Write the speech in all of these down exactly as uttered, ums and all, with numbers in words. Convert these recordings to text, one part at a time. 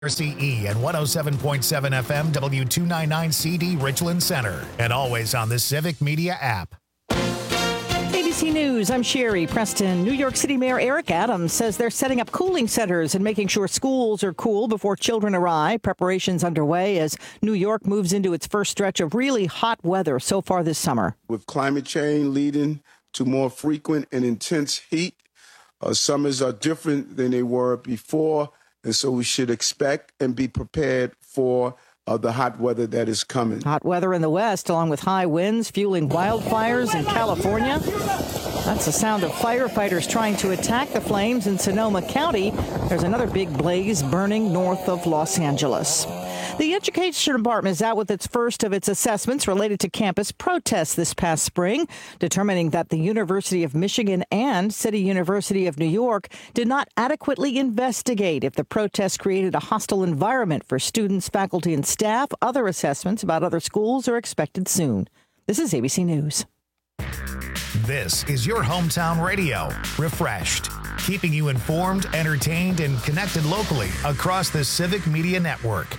C E and one oh seven point seven F M W two ninety-nine C D Richland Center, and always on the Civic Media app. A B C News, I'm Sherry Preston. New York City Mayor Eric Adams says they're setting up cooling centers and making sure schools are cool before children arrive. Preparations underway as New York moves into its first stretch of really hot weather so far this summer. With climate change leading to more frequent and intense heat, uh, summers are different than they were before. And so we should expect and be prepared for uh, the hot weather that is coming. Hot weather in the west, along with high winds fueling wildfires in California. That's the sound of firefighters trying to attack the flames in Sonoma County. There's another big blaze burning north of Los Angeles. The Education Department is out with its first of its assessments related to campus protests this past spring, determining that the University of Michigan and City University of New York did not adequately investigate if the protests created a hostile environment for students, faculty, and staff. Other assessments about other schools are expected soon. This is A B C News. This is your hometown radio, Refreshed, keeping you informed, entertained, and connected locally across the Civic Media Network.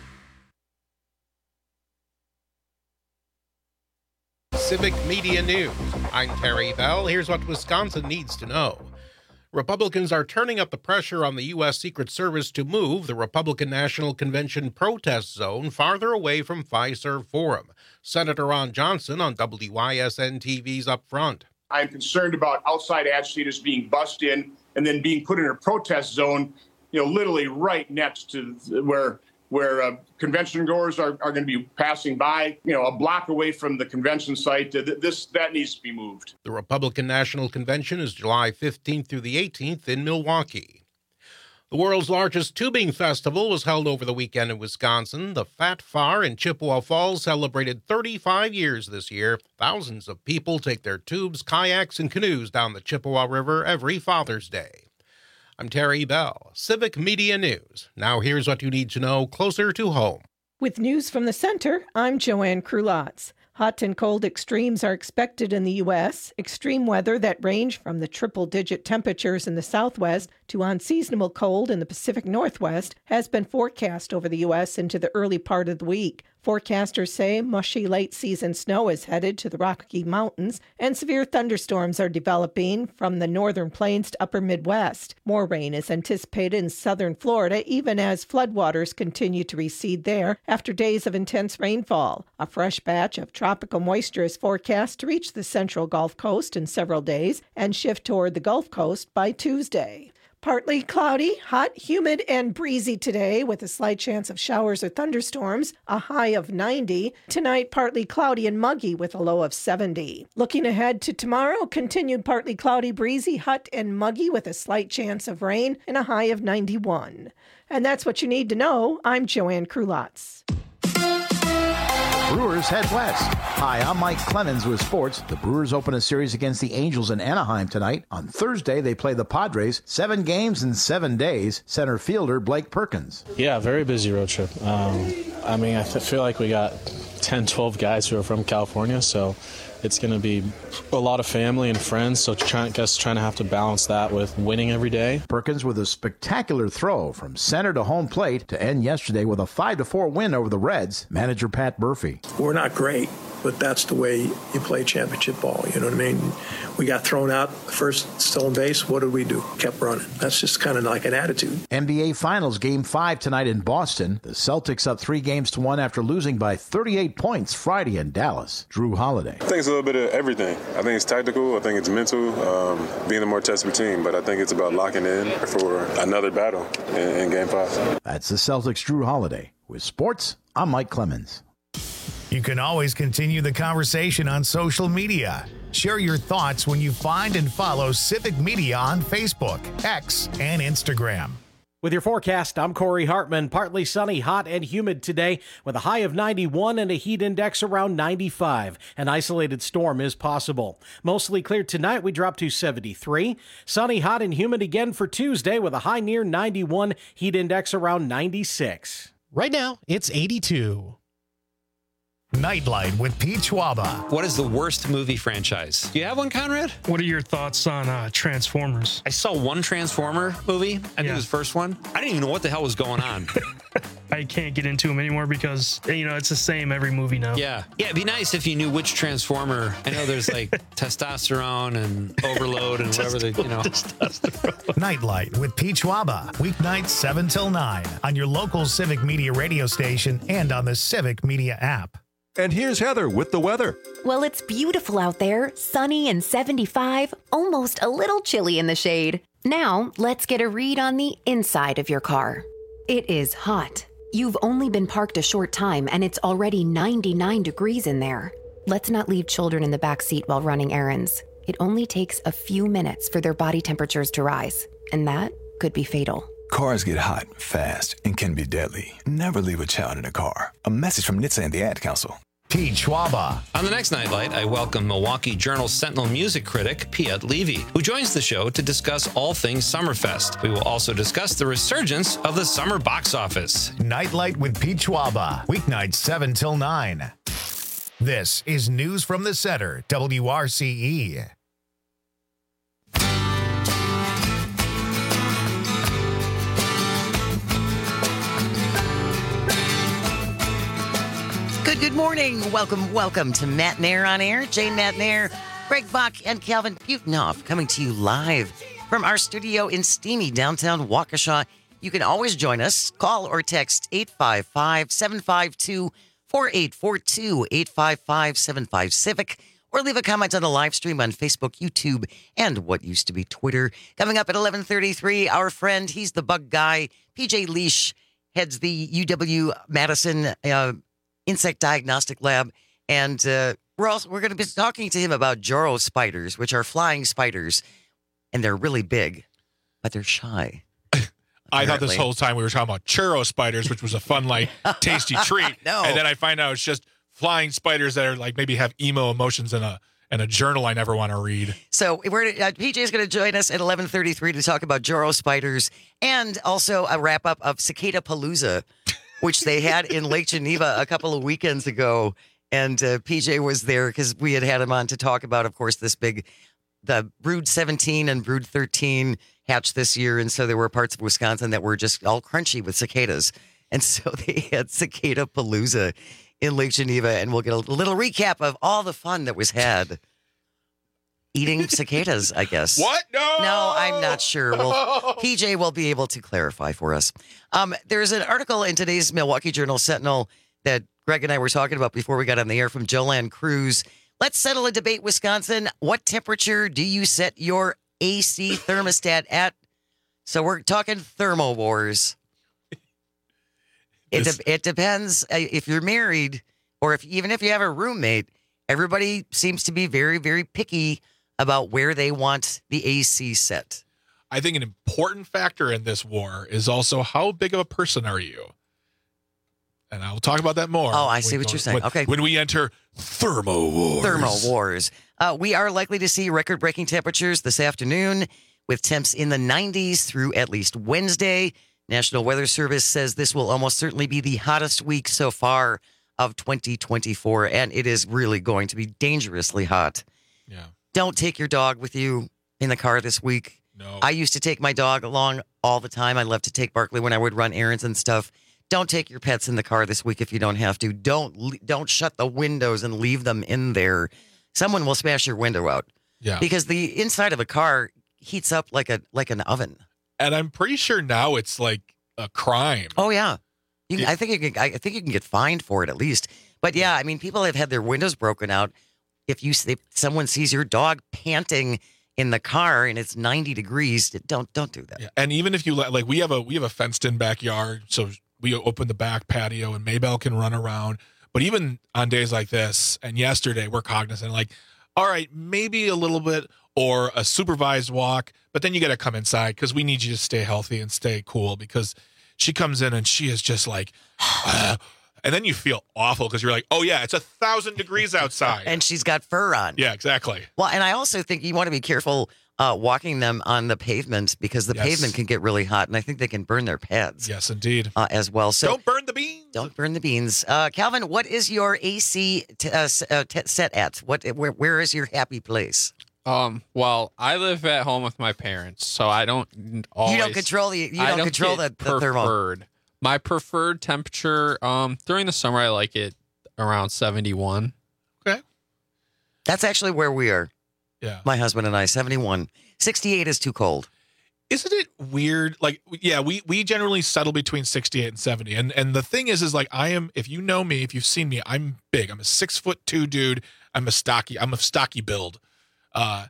Civic Media News. I'm Terry Bell. Here's what Wisconsin needs to know. Republicans are turning up the pressure on the U S Secret Service to move the Republican National Convention protest zone farther away from Fiserv Forum. Senator Ron Johnson on W I S N T V's Up Front. I'm concerned about outside agitators being bussed in and then being put in a protest zone, you know, literally right next to where where uh, convention goers are, are going to be passing by, you know, a block away from the convention site. This that needs to be moved. The Republican National Convention is July fifteenth through the eighteenth in Milwaukee. The world's largest tubing festival was held over the weekend in Wisconsin. The Fat Far in Chippewa Falls celebrated thirty-five years this year. Thousands of people take their tubes, kayaks, and canoes down the Chippewa River every Father's Day. I'm Terry Bell, Civic Media News. Now here's what you need to know closer to home. With news from the center, I'm Joanne Krulotz. Hot and cold extremes are expected in the U S. Extreme weather that range from the triple-digit temperatures in the southwest to unseasonable cold in the Pacific Northwest has been forecast over the U S into the early part of the week. Forecasters say mushy late-season snow is headed to the Rocky Mountains, and severe thunderstorms are developing from the northern plains to upper Midwest. More rain is anticipated in southern Florida, even as floodwaters continue to recede there after days of intense rainfall. A fresh batch of tropical moisture is forecast to reach the central Gulf Coast in several days and shift toward the Gulf Coast by Tuesday. Partly cloudy, hot, humid, and breezy today with a slight chance of showers or thunderstorms, a high of ninety. Tonight, partly cloudy and muggy with a low of seventy. Looking ahead to tomorrow, continued partly cloudy, breezy, hot, and muggy with a slight chance of rain and a high of ninety-one. And that's what you need to know. I'm Joanne Krulotz. Brewers head west. Hi, I'm Mike Clemens with sports. The Brewers open a series against the Angels in Anaheim tonight. On Thursday, they play the Padres. Seven games in seven days. Center fielder Blake Perkins. Yeah, very busy road trip. Um, I mean, I feel like we got ten, twelve guys who are from California, so it's going to be a lot of family and friends, so I guess trying to have to balance that with winning every day. Perkins with a spectacular throw from center to home plate to end yesterday with a five to four win over the Reds. Manager Pat Murphy. We're not great, but that's the way you play championship ball. You know what I mean? We got thrown out first stolen base. What did we do? Kept running. That's just kind of like an attitude. N B A Finals Game five tonight in Boston. The Celtics up three games to one after losing by thirty-eight points Friday in Dallas. Drew Holiday. I think it's a little bit of everything. I think it's tactical. I think it's mental, um, being a more tested team. But I think it's about locking in for another battle in, in Game five. That's the Celtics' Drew Holiday. With sports, I'm Mike Clemens. You can always continue the conversation on social media. Share your thoughts when you find and follow Civic Media on Facebook, X, and Instagram. With your forecast, I'm Corey Hartman. Partly sunny, hot, and humid today with a high of ninety-one and a heat index around ninety-five. An isolated storm is possible. Mostly clear tonight, we drop to seventy-three. Sunny, hot, and humid again for Tuesday with a high near ninety-one, heat index around ninety-six. Right now, it's eighty-two. Nightlight with Pete Schwaba. What is the worst movie franchise? Do you have one, Conrad? What are your thoughts on uh, Transformers? I saw one Transformer movie. I think yeah. it was the first one. I didn't even know what the hell was going on. I can't get into them anymore because, you know, it's the same every movie now. Yeah. Yeah, it'd be nice if you knew which Transformer. I know there's like testosterone and overload and whatever they, you know. Nightlight with Pete Schwaba. Weeknights seven till nine on your local Civic Media radio station and on the Civic Media app. And here's Heather with the weather. Well, it's beautiful out there, sunny and seventy-five, almost a little chilly in the shade. Now, let's get a read on the inside of your car. It is hot. You've only been parked a short time and it's already ninety-nine degrees in there. Let's not leave children in the back seat while running errands. It only takes a few minutes for their body temperatures to rise, and that could be fatal. Cars get hot, fast, and can be deadly. Never leave a child in a car. A message from N H T S A and the Ad Council. Pete Schwaba. On the next Nightlight, I welcome Milwaukee Journal Sentinel music critic Piet Levy, who joins the show to discuss all things Summerfest. We will also discuss the resurgence of the summer box office. Nightlight with Pete Schwaba. Weeknights seven till nine. This is News from the Center, W R C E. Good, good morning. Welcome, welcome to Matt Nair on Air. Jane Matt Nair, Greg Bach, and Calvin Butenhoff coming to you live from our studio in steamy downtown Waukesha. You can always join us. Call or text eight five five, seven five two, four eight four two, eight five five, seven five Civic, or leave a comment on the live stream on Facebook, YouTube, and what used to be Twitter. Coming up at eleven thirty-three, our friend, he's the bug guy, P J Leash, heads the U W-Madison uh, Insect Diagnostic Lab, and uh, we're also we're going to be talking to him about Joro spiders, which are flying spiders, and they're really big, but they're shy. I thought this whole time we were talking about churro spiders, which was a fun, like, tasty treat, no. And then I find out it's just flying spiders that are like maybe have emo emotions in a and a journal I never want to read. So we're uh, P J is going to join us at eleven thirty-three to talk about Joro spiders and also a wrap up of Cicada Palooza, which they had in Lake Geneva a couple of weekends ago. And uh, P J was there because we had had him on to talk about, of course, this big, the Brood seventeen and Brood thirteen hatched this year. And so there were parts of Wisconsin that were just all crunchy with cicadas. And so they had Cicada Palooza in Lake Geneva. And we'll get a little recap of all the fun that was had eating cicadas, I guess. What? No. No, I'm not sure. Well, P J will be able to clarify for us. Um, there's an article in today's Milwaukee Journal Sentinel that Greg and I were talking about before we got on the air from Joanne Cruz. Let's settle a debate, Wisconsin. What temperature do you set your A C thermostat at? So we're talking thermo wars. It, de- it depends if you're married or if even if you have a roommate. Everybody seems to be very, very picky about where they want the A C set. I think an important factor in this war is also how big of a person are you? And I'll talk about that more. Oh, I see what go, you're saying. When, okay. When we enter thermo wars. Thermo wars. Uh, we are likely to see record-breaking temperatures this afternoon with temps in the nineties through at least Wednesday. National Weather Service says this will almost certainly be the hottest week so far of twenty twenty-four, and it is really going to be dangerously hot. Yeah. Don't take your dog with you in the car this week. No. I used to take my dog along all the time. I loved to take Barkley when I would run errands and stuff. Don't take your pets in the car this week if you don't have to. Don't don't shut the windows and leave them in there. Someone will smash your window out. Yeah. Because the inside of a car heats up like a like an oven. And I'm pretty sure now it's like a crime. Oh yeah. You can, I think you can, I think you can get fined for it at least. But yeah, I mean, people have had their windows broken out. If you if someone sees your dog panting in the car and it's ninety degrees, don't don't do that. Yeah. And even if you let, like, we have a we have a fenced in backyard, so we open the back patio and Maybelle can run around. But even on days like this and yesterday, we're cognizant, like, all right, maybe a little bit or a supervised walk, but then you got to come inside because we need you to stay healthy and stay cool, because she comes in and she is just like, uh, and then you feel awful because you're like, oh yeah, it's a thousand degrees outside. And she's got fur on. Yeah, exactly. Well, and I also think you want to be careful uh, walking them on the pavement because the Yes. pavement can get really hot, and I think they can burn their pads. Yes, indeed. Uh, as well. So don't burn the beans. Don't burn the beans. Uh, Calvin, what is your A C t- uh, s- uh, t- set at? What? Where, where is your happy place? Um. Well, I live at home with my parents, so I don't always. You don't control the. You I don't, don't control the, get the thermal. preferred. My preferred temperature. Um. During the summer, I like it around seventy-one. Okay. That's actually where we are. Yeah. My husband and I, seventy-one. sixty-eight is too cold. Isn't it weird? Like, yeah, we we generally settle between sixty-eight and seventy. And and the thing is, is like I am, if you know me, if you've seen me, I'm big. I'm a six foot two dude. I'm a stocky, I'm a stocky build. Uh,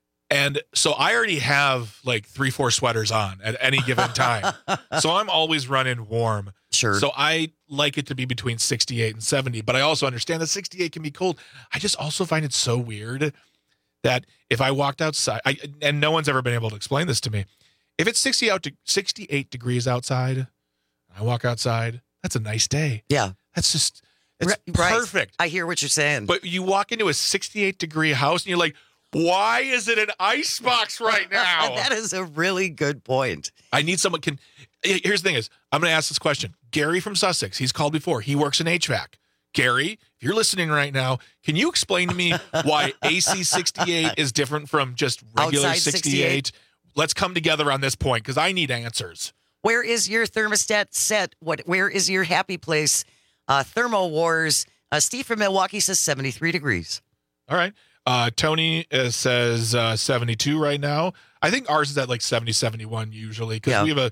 and so I already have like three, four sweaters on at any given time. So I'm always running warm. Sure. So I like it to be between sixty-eight and seventy, but I also understand that sixty-eight can be cold. I just also find it so weird that if I walked outside, I, and no one's ever been able to explain this to me, if it's sixty out to sixty-eight degrees outside, I walk outside, that's a nice day. Yeah. That's just, it's Right. perfect. I hear what you're saying. But you walk into a sixty-eight degree house and you're like, why is it an icebox right now? That is a really good point. I need someone can. Here's the thing is, I'm going to ask this question. Gary from Sussex, he's called before. He works in H V A C. Gary, if you're listening right now, can you explain to me why A C sixty-eight is different from just regular Outside sixty-eight? sixty-eight? Let's come together on this point because I need answers. Where is your thermostat set? What? Where is your happy place? Uh, Thermo Wars. Uh, Steve from Milwaukee says seventy-three degrees. All right. Uh, Tony uh, says uh, seventy-two right now. I think ours is at like seventy, seventy-one usually because Yeah. we have a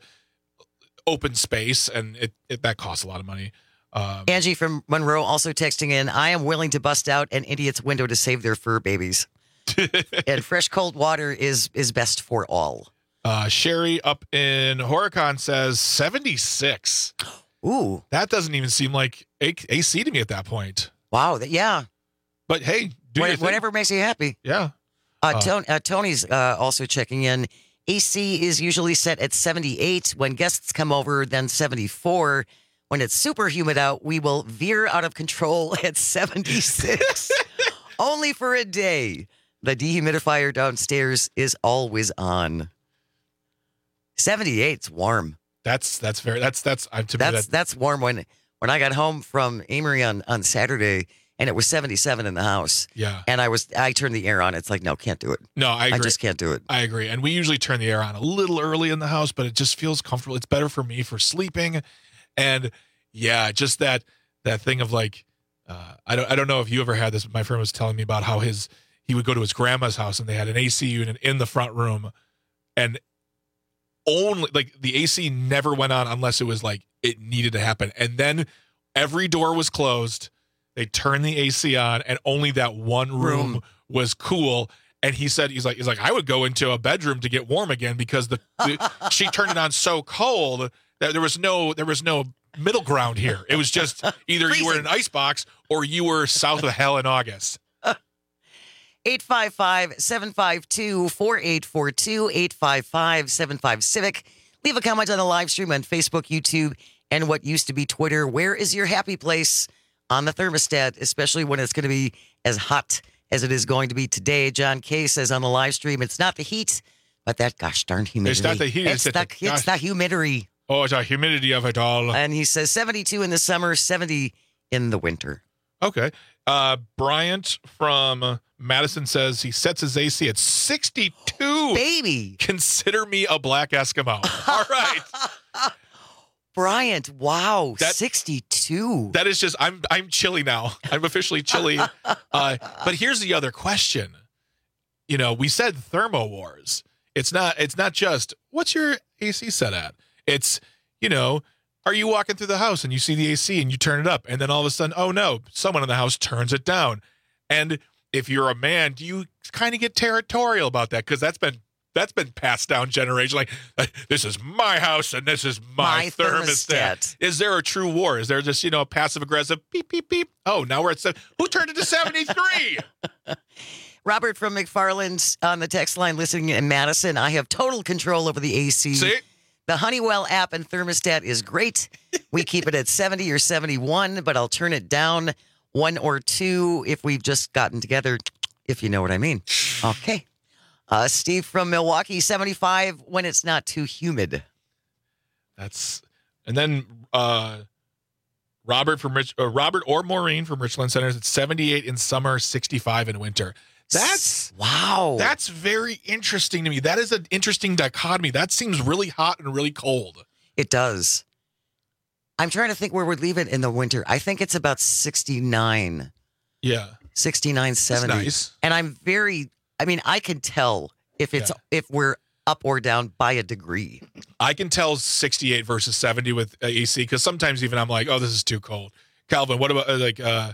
open space and it, it that costs a lot of money. Um, Angie from Monroe also texting in, I am willing to bust out an idiot's window to save their fur babies. And fresh cold water is is best for all. Uh, Sherry up in Horicon says seventy-six. Ooh. That doesn't even seem like A- AC to me at that point. Wow. That, yeah. But hey, do What- your thing. whatever makes you happy. Yeah. Uh, Uh, Tony, uh, Tony's uh, also checking in. A C is usually set at seventy-eight. When guests come over, then seventy-four. When it's super humid out, we will veer out of control at seventy-six. Only for a day. The dehumidifier downstairs is always on. seventy-eight's warm. That's that's very that's that's uh, to me That's that, that's warm. When when I got home from Amory on, on Saturday and it was seventy-seven in the house. Yeah. And I was I turned the air on. It's like, no, can't do it. No, I agree. I just can't do it. I agree. And we usually turn the air on a little early in the house, but it just feels comfortable. It's better for me for sleeping. And yeah, just that that thing of like uh, I don't I don't know if you ever had this, but my friend was telling me about how his he would go to his grandma's house and they had an A C unit in the front room and only like the A C never went on unless it was like it needed to happen. And then every door was closed. They turned the A C on and only that one room, Room. was cool. And he said, he's like, he's like, I would go into a bedroom to get warm again because the, the she turned it on so cold that there was no there was no middle ground here. It was just either you were in an icebox or you were south of hell in August. eight five five, seven five two, four eight four two, eight five five, seven five Civic. Leave a comment on the live stream on Facebook, YouTube, and what used to be Twitter. Where is your happy place on the thermostat, especially when it's going to be as hot as it is going to be today? John K says on the live stream, it's not the heat, but that gosh darn humidity. It's not the heat, It's, it's the, the- it's the humidity. Oh, it's a humidity of it all. And he says seventy-two in the summer, seventy in the winter. Okay. Uh, Bryant from Madison says he sets his A C at sixty-two. Baby. Consider me a black Eskimo. All right. Bryant, wow, That- sixty-two. That is just, I'm I'm chilly now. I'm officially chilly. Uh, but here's the other question. You know, we said Thermo Wars. It's not, it's not just, what's your A C set at? It's, you know, are you walking through the house and you see the A C and you turn it up and then all of a sudden, oh no, someone in the house turns it down. And if you're a man, do you kind of get territorial about that? Because that's been that's been passed down generation. Like, this is my house and this is my, My thermostat. thermostat. Is there a true war? Is there just, you know, a passive aggressive beep, beep, beep? Oh, now we're at seven. Who turned it to seventy-three? Robert from McFarland on the text line listening in Madison. I have total control over the A C. See? The Honeywell app and thermostat is great. We keep it at seventy or seventy-one, but I'll turn it down one or two if we've just gotten together, if you know what I mean. Okay. Uh, Steve from Milwaukee, seventy-five when it's not too humid. That's and then uh, Robert from Rich, uh, Robert or Maureen from Richland Center. It's seventy-eight in summer, sixty-five in winter. That's wow. That's very interesting to me. That is an interesting dichotomy. That seems really hot and really cold. It does. I'm trying to think where we'd leave it in the winter. I think it's about sixty-nine. Yeah. sixty-nine, seventy. That's nice. And I'm very, I mean, I can tell if it's, yeah. if we're up or down by a degree. I can tell sixty-eight versus seventy with A C because sometimes even I'm like, oh, this is too cold. Calvin, what about uh, like, uh,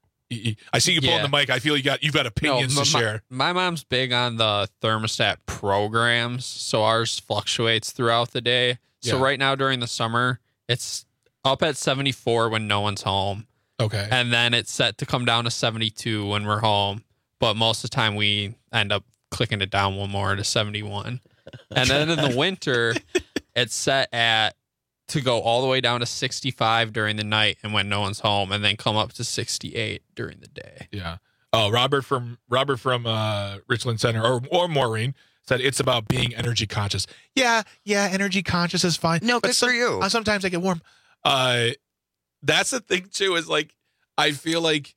I see you pulling Yeah. the mic. I feel you got you've got opinions No, to my, share. My mom's big on the thermostat programs, so ours fluctuates throughout the day. So Yeah. right now during the summer, it's up at seventy-four when no one's home. Okay. And then it's set to come down to seventy-two when we're home. But most of the time we end up clicking it down one more to seventy-one. And then in the winter, it's set at to go all the way down to sixty-five during the night and when no one's home, and then come up to sixty-eight during the day. Yeah. Oh, Robert from Robert from uh, Richland Center or or Maureen said it's about being energy conscious. Yeah, yeah, energy conscious is fine. No, good some, for you. Uh, sometimes I get warm. Uh, that's the thing too. Is like I feel like,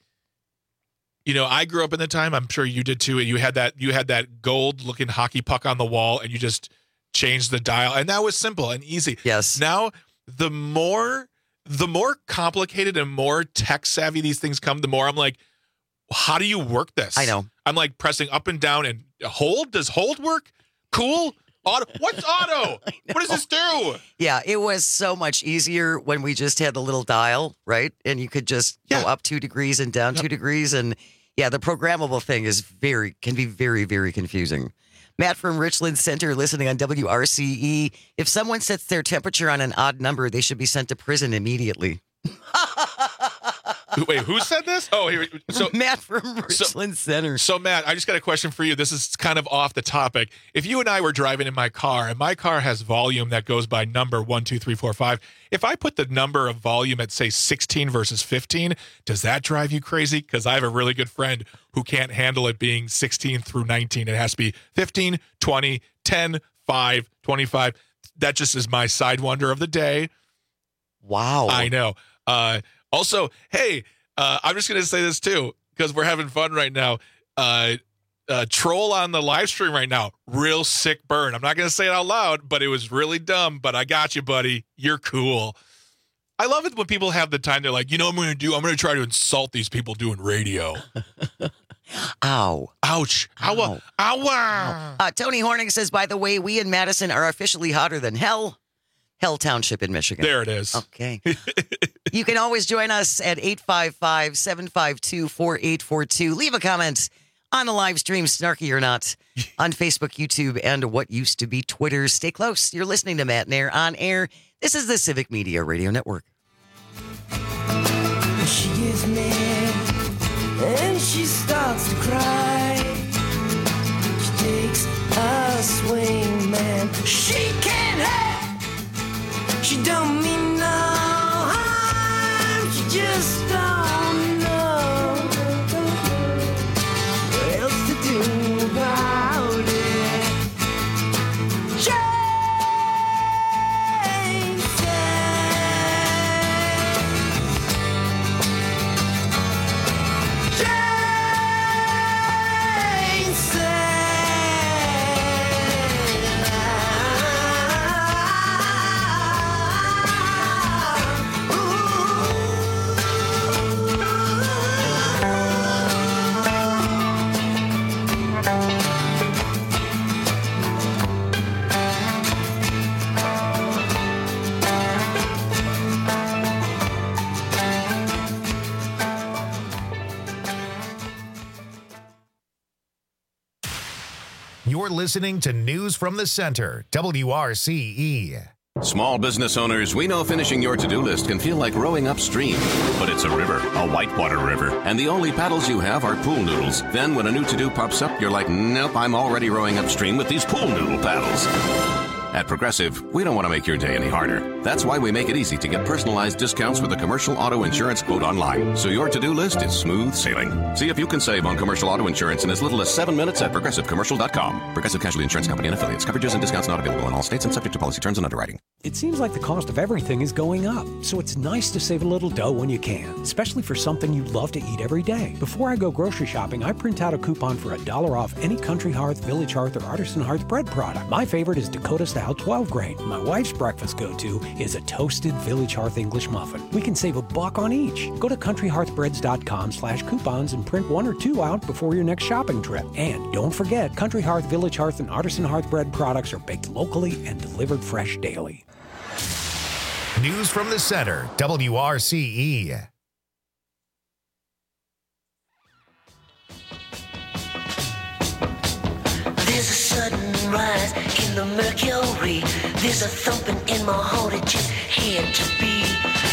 you know, I grew up in the time. I'm sure you did too. And you had that you had that gold looking hockey puck on the wall, and you just changed the dial, and that was simple and easy. Yes. Now the more the more complicated and more tech savvy these things come, the more I'm like, how do you work this? I know. I'm like pressing up and down and hold. Does hold work? Cool. Auto. What's auto? What does this do? Yeah, it was so much easier when we just had the little dial, right? And you could just Yeah. go up two degrees and down two degrees. And yeah, the programmable thing is very, can be very, very confusing. Matt from Richland Center listening on W R C E. If someone sets their temperature on an odd number, they should be sent to prison immediately. Wait, who said this? Oh, here. So Matt from Richland Center. So, Matt, I just got a question for you. This is kind of off the topic. If you and I were driving in my car, and my car has volume that goes by number one, two, three, four, five, if I put the number of volume at, say, sixteen versus fifteen, does that drive you crazy? Because I have a really good friend who can't handle it being sixteen through nineteen. It has to be fifteen, twenty, ten, five, twenty-five. That just is my side wonder of the day. Wow. I know. Uh, also, hey, uh, I'm just going to say this too, because we're having fun right now. Uh, uh, troll on the live stream right now. Real sick burn. I'm not going to say it out loud, but it was really dumb. But I got you, buddy. You're cool. I love it when people have the time. They're like, you know what I'm going to do? I'm going to try to insult these people doing radio. Ow. Ouch. Ow. Ow. Ow. Uh, Tony Horning says, by the way, we in Madison are officially hotter than hell. Hell Township in Michigan. There it is. Okay. You can always join us at eight five five, seven five two, four eight four two. Leave a comment on the live stream, snarky or not, on Facebook, YouTube, and what used to be Twitter. Stay close. You're listening to Matt Nair on air. This is the Civic Media Radio Network. She gets mad and she starts to cry. She takes a swing, man. She can't have. She don't mean no harm. She just don't know what else to do about it. Jane said, Jane You're listening to News from the Center, W R C E. Small business owners, we know finishing your to-do list can feel like rowing upstream, but it's a river, a whitewater river, and the only paddles you have are pool noodles. Then when a new to-do pops up, you're like, nope, I'm already rowing upstream with these pool noodle paddles. At Progressive, we don't want to make your day any harder. That's why we make it easy to get personalized discounts with a commercial auto insurance quote online, so your to-do list is smooth sailing. See if you can save on commercial auto insurance in as little as seven minutes at progressive commercial dot com. Progressive Casualty Insurance Company and affiliates. Coverages and discounts not available in all states and subject to policy terms and underwriting. It seems like the cost of everything is going up, so it's nice to save a little dough when you can, especially for something you love to eat every day. Before I go grocery shopping, I print out a coupon for a dollar off any Country Hearth, Village Hearth, or Artisan Hearth bread product. My favorite is Dakota Style twelve grain. My wife's breakfast go-to is a toasted Village Hearth English muffin. We can save a buck on each. Go to country hearth breads dot com slash coupons and print one or two out before your next shopping trip. And don't forget, Country Hearth, Village Hearth, and Artisan Hearth bread products are baked locally and delivered fresh daily. News from the center, W R C E. There's a sudden rise in the mercury. There's a thumping in my heart. It just had to be.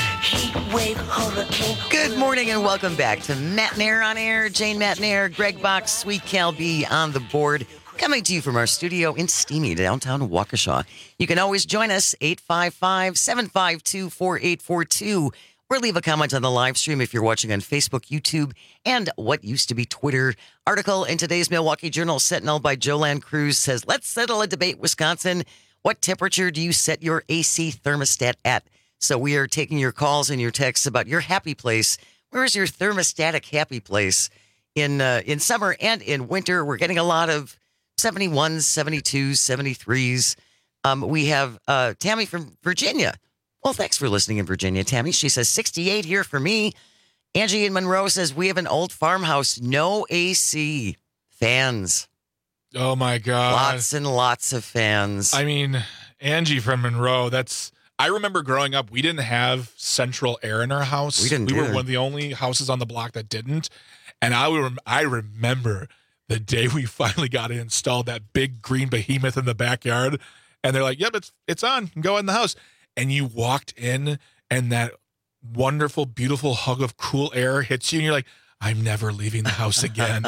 Heat wave, hurricane. Good morning and welcome back to Matt Nair on Air. Jane Matt Nair, Greg Box, Sweet Cal B on the board. Coming to you from our studio in steamy downtown Waukesha. You can always join us, eight five five, seven five two, four eight four two, or leave a comment on the live stream if you're watching on Facebook, YouTube, and what used to be Twitter. Article in today's Milwaukee Journal Sentinel by Joanne Cruz says, let's settle a debate, Wisconsin. What temperature do you set your A C thermostat at? So we are taking your calls and your texts about your happy place. Where is your thermostatic happy place in uh, in summer and in winter? We're getting a lot of seventy-ones, seventy-twos, seventy-threes. Um, we have uh, Tammy from Virginia. Well, thanks for listening in Virginia, Tammy. She says sixty-eight here for me. Angie in Monroe says we have an old farmhouse, no A C, fans. Oh, my God. Lots and lots of fans. I mean, Angie from Monroe, that's... I remember growing up, we didn't have central air in our house. We didn't We were either. one of the only houses on the block that didn't. And I, rem- I remember... the day we finally got it installed, that big green behemoth in the backyard, and they're like, yep, it's it's on. Go in the house. And you walked in, and that wonderful, beautiful hug of cool air hits you, and you're like, I'm never leaving the house again.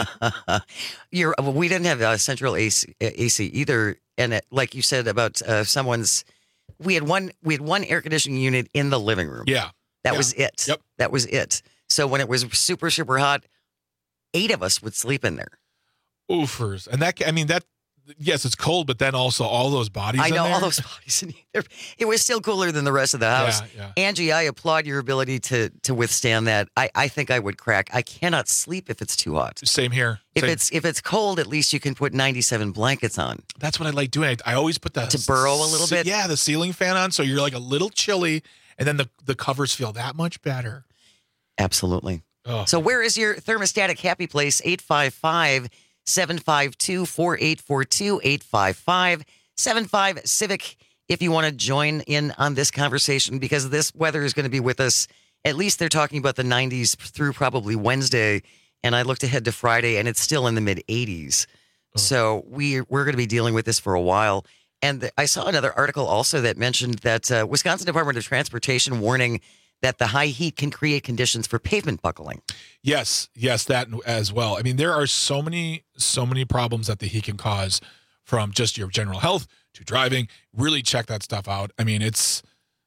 You're, well, we didn't have a central A C, A C either. And it, like you said about uh, someone's, we had one we had one air conditioning unit in the living room. Yeah. That Yeah. was it. Yep. That was it. So when it was super, super hot, eight of us would sleep in there. Oofers. And that, I mean, that, yes, it's cold, but then also all those bodies I in know, there. all those bodies in here. It was still cooler than the rest of the house. Yeah, Angie, I applaud your ability to to withstand that. I, I think I would crack. I cannot sleep if it's too hot. Same here. If Same. it's if it's cold, at least you can put ninety-seven blankets on. That's what I like doing. I, I always put the... To burrow a little ce- bit? Yeah, the ceiling fan on, so you're like a little chilly, and then the, the covers feel that much better. Absolutely. Oh. So where is your thermostatic happy place? eight five five, seven five two, four eight four two, eight five five, seven five Civic if you want to join in on this conversation, because this weather is going to be with us. At least they're talking about the nineties through probably Wednesday, and I looked ahead to Friday, and it's still in the mid eighties. Oh. So we, we're going to be dealing with this for a while. And the, I saw another article also that mentioned that uh, Wisconsin Department of Transportation warning that the high heat can create conditions for pavement buckling. Yes, yes, that as well. I mean, there are so many, so many problems that the heat can cause, from just your general health to driving. Really check that stuff out. I mean, it's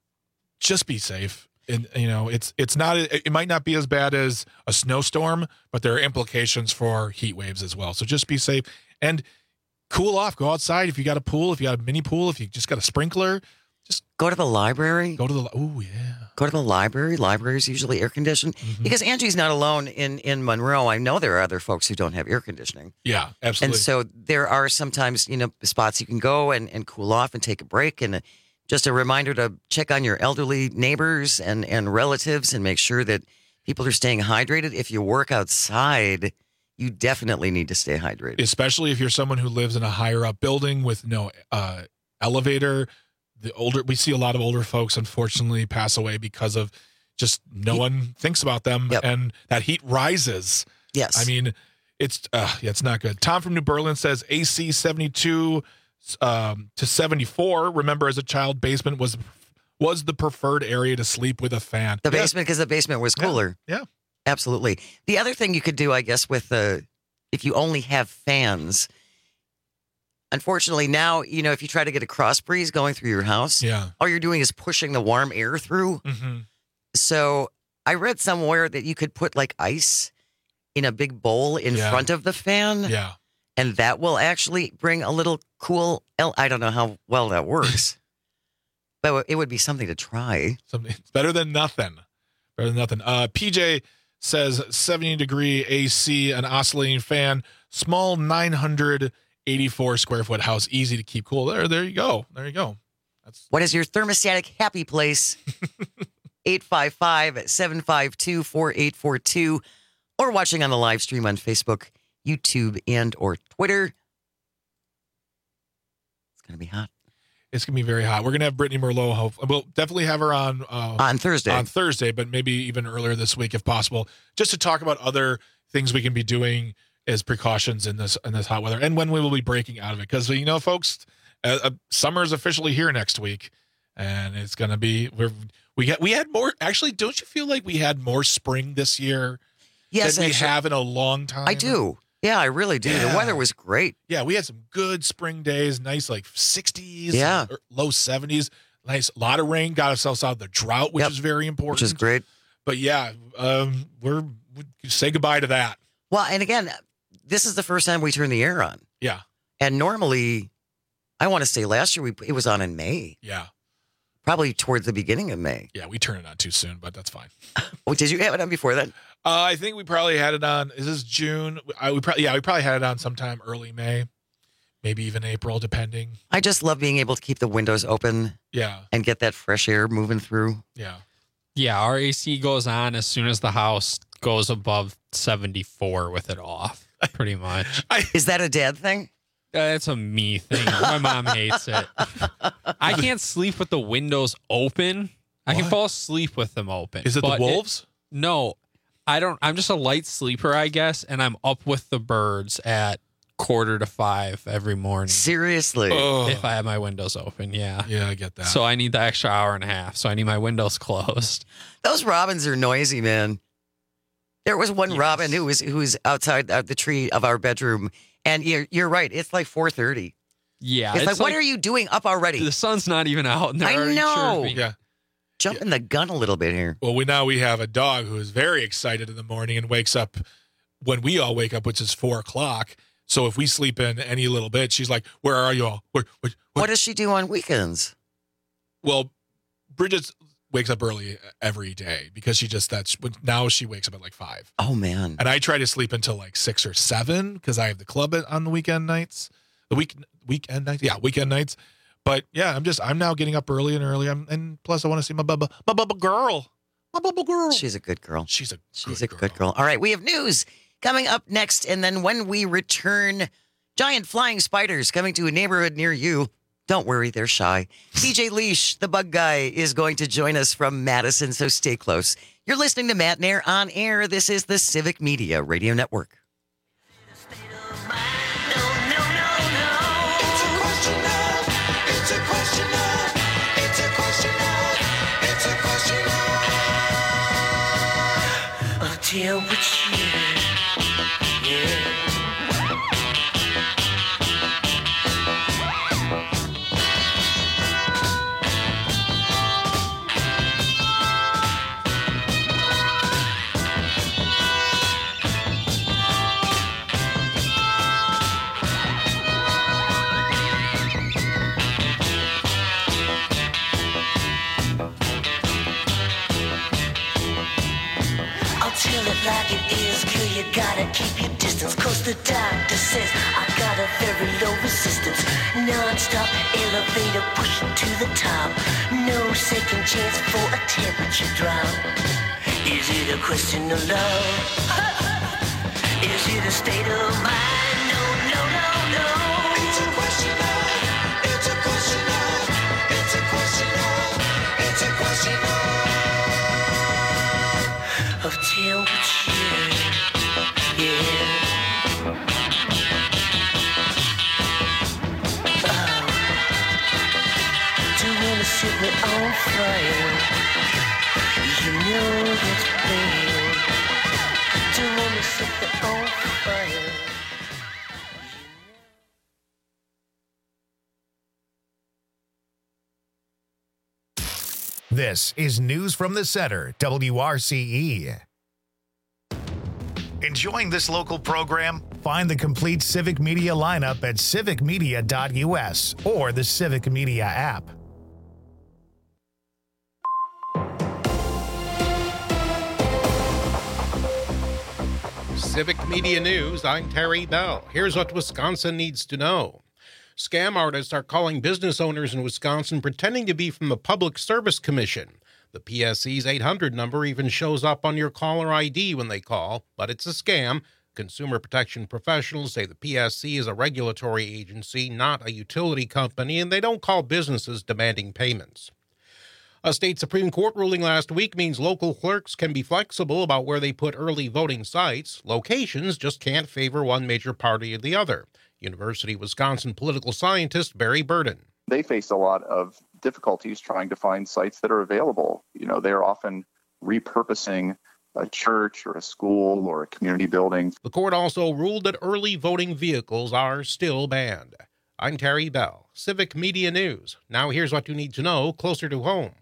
just be safe. And, you know, it's it's not, it might not be as bad as a snowstorm, but there are implications for heat waves as well. So just be safe and cool off. Go outside if you got a pool, if you got a mini pool, if you just got a sprinkler. Just go to the library. Go to the, oh, yeah. Go to the library. Library is usually air conditioned. Mm-hmm. Because Angie's not alone in, in Monroe. I know there are other folks who don't have air conditioning. Yeah, absolutely. And so there are sometimes, you know, spots you can go and, and cool off and take a break. And uh, just a reminder to check on your elderly neighbors and, and relatives and make sure that people are staying hydrated. If you work outside, you definitely need to stay hydrated. Especially if you're someone who lives in a higher up building with no uh, elevator. The older, we see a lot of older folks, unfortunately, pass away because of just no one thinks about them, Yep. and that heat rises. Yes. I mean, it's uh, yeah, it's not good. Tom from New Berlin says A C seventy-two um, to seventy-four. Remember, as a child, basement was was the preferred area to sleep with a fan. The Yeah. basement, because the basement was cooler. Yeah. Absolutely. The other thing you could do, I guess, with the, if you only have fans, unfortunately, now, you know, if you try to get a cross breeze going through your house, yeah. all you're doing is pushing the warm air through. Mm-hmm. So I read somewhere that you could put like ice in a big bowl in Yeah. front of the fan. Yeah. And that will actually bring a little cool, I don't know how well that works. But it would be something to try. Something it's better than nothing. Better than nothing. Uh, P J says seventy degree A C, an oscillating fan, small nine hundred eighty-four square foot house, easy to keep cool. There, there you go. There you go. That's What is your thermostatic happy place? eight five five, seven five two, four eight four two, or watching on the live stream on Facebook, YouTube, and or Twitter. It's going to be hot. It's gonna be very hot. We're gonna have Brittany Merlot. Hope we'll definitely have her on uh, on Thursday. On Thursday, but maybe even earlier this week if possible, just to talk about other things we can be doing as precautions in this in this hot weather, and when we will be breaking out of it. Because you know, folks, uh, uh, summer is officially here next week, and it's gonna be we're we got we had more. Actually, don't you feel like we had more spring this year? Yes, than we actually, have in a long time. I do. Yeah, I really do. Yeah. The weather was great. Yeah, we had some good spring days, nice like sixties, Yeah. or low seventies. Nice, a lot of rain got ourselves out of the drought, which Yep. is very important. Which is great. But yeah, um, we're we say goodbye to that. Well, and again, this is the first time we turn the air on. Yeah, And normally, I want to say last year we it was on in May, yeah, probably towards the beginning of May. yeah. We turned it on too soon, but that's fine. Oh, did you have it on before then? Uh, I think we probably had it on. Is this June? I, we probably yeah, we probably had it on sometime early May, maybe even April, depending. I just love being able to keep the windows open Yeah, and get that fresh air moving through. yeah. Yeah, our A C goes on as soon as the house goes above seventy-four with it off, pretty much. Is that a dad thing? That's a me thing. My mom hates it. I can't sleep with the windows open. I can What? fall asleep with them open. Is it the but wolves? no, I don't. I'm just a light sleeper, I guess, and I'm up with the birds at quarter to five every morning. Seriously? Oh. If I have my windows open, yeah. Yeah, I get that. So I need the extra hour and a half. So I need my windows closed. Those robins are noisy, man. There was one Yes. robin who was who was outside of the tree of our bedroom, and you're you're right. It's like four thirty. Yeah, It's, like, what are you doing up already? The sun's not even out. And they're I already know. chirping. yeah. Jumping the gun a little bit here. Well, we now we have a dog who is very excited in the morning and wakes up when we all wake up, which is four o'clock. So if we sleep in any little bit, she's like, "Where are you all? Where, where, What does she do on weekends? Well, Bridget wakes up early every day because she just that's now she wakes up at like five. Oh man! And I try to sleep until like six or seven because I have the club on the weekend nights, the week weekend nights, yeah, weekend nights. But yeah, I'm just I'm now getting up early and early. I'm, and plus I want to see my bubba my bubba girl, my bubba girl. She's a good girl. She's a She's good a good girl. All right, we have news coming up next, and then when we return, giant flying spiders coming to a neighborhood near you. Don't worry, they're shy. T J Leash, the bug guy, is going to join us from Madison, so stay close. You're listening to Matt Nair on air. This is the Civic Media Radio Network. Deal with you, yeah. Tell it like it is, girl, you gotta keep your distance. Cause the doctor says I got a very low resistance. Non-stop elevator pushing to the top. No second chance for a temperature drop. Is it a question of love? Is it a state of mind? No, no, no, no. It's a question of, it's a question of, it's a question of, it's a question of. Of temperature, yeah. Oh, do you wanna set me on fire? You know that's bad. Do you wanna set me on fire? This is News from the Center, W R C E. Enjoying this local program? Find the complete Civic Media lineup at civic media dot U S or the Civic Media app. Civic Media News, I'm Terry Bell. Here's what Wisconsin needs to know. Scam artists are calling business owners in Wisconsin pretending to be from the Public Service Commission. The P S C's eight hundred number even shows up on your caller I D when they call, but it's a scam. Consumer protection professionals say the P S C is a regulatory agency, not a utility company, and they don't call businesses demanding payments. A state Supreme Court ruling last week means local clerks can be flexible about where they put early voting sites. Locations just can't favor one major party or the other. University of Wisconsin political scientist Barry Burden. They face a lot of difficulties trying to find sites that are available. You know, they're often repurposing a church or a school or a community building. The court also ruled that early voting vehicles are still banned. I'm Terry Bell, Civic Media News. Now here's what you need to know closer to home.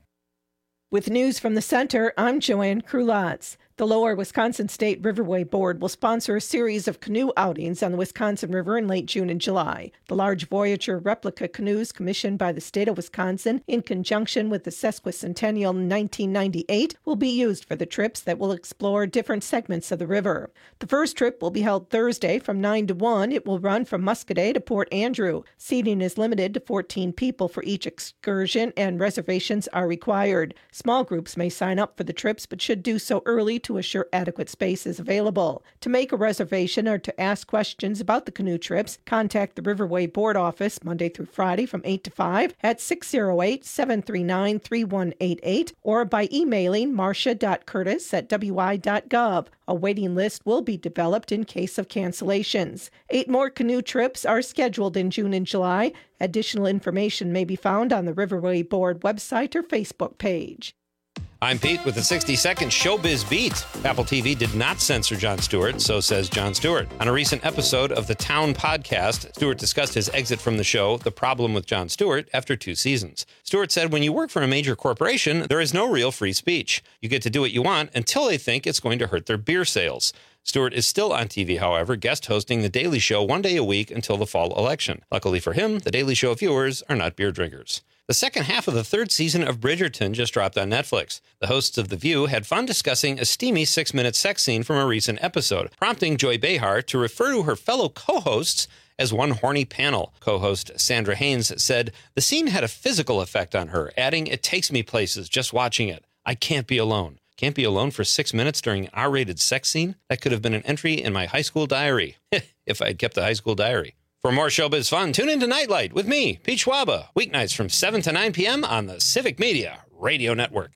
With news from the center, I'm Joanne Krulotz. The Lower Wisconsin State Riverway Board will sponsor a series of canoe outings on the Wisconsin River in late June and July. The large Voyager replica canoes commissioned by the state of Wisconsin in conjunction with the sesquicentennial in nineteen ninety-eight will be used for the trips that will explore different segments of the river. The first trip will be held Thursday from nine to one. It will run from Muscoda to Port Andrew. Seating is limited to fourteen people for each excursion, and reservations are required. Small groups may sign up for the trips, but should do so early to assure adequate space is available. To make a reservation or to ask questions about the canoe trips, contact the Riverway Board office Monday through Friday from eight to five at six oh eight, seven three nine, three one eight eight or by emailing marcia dot curtis at w i dot gov. A waiting list will be developed in case of cancellations. Eight more canoe trips are scheduled in June and July. Additional information may be found on the Riverway Board website or Facebook page. I'm Pete with the sixty second Showbiz Beat. Apple T V did not censor Jon Stewart, so says Jon Stewart. On a recent episode of the Town podcast, Stewart discussed his exit from the show, The Problem with Jon Stewart, after two seasons. Stewart said, when you work for a major corporation, there is no real free speech. You get to do what you want until they think it's going to hurt their beer sales. Stewart is still on T V, however, guest hosting The Daily Show one day a week until the fall election. Luckily for him, The Daily Show viewers are not beer drinkers. The second half of the third season of Bridgerton just dropped on Netflix. The hosts of The View had fun discussing a steamy six-minute sex scene from a recent episode, prompting Joy Behar to refer to her fellow co-hosts as one horny panel. Co-host Sandra Haynes said, the scene had a physical effect on her, adding, it takes me places just watching it. I can't be alone. Can't be alone for six minutes during an R-rated sex scene? That could have been an entry in my high school diary, if I had kept a high school diary. For more showbiz fun, tune into Nightlight with me, Pete Schwaba, weeknights from seven to nine p.m. on the Civic Media Radio Network.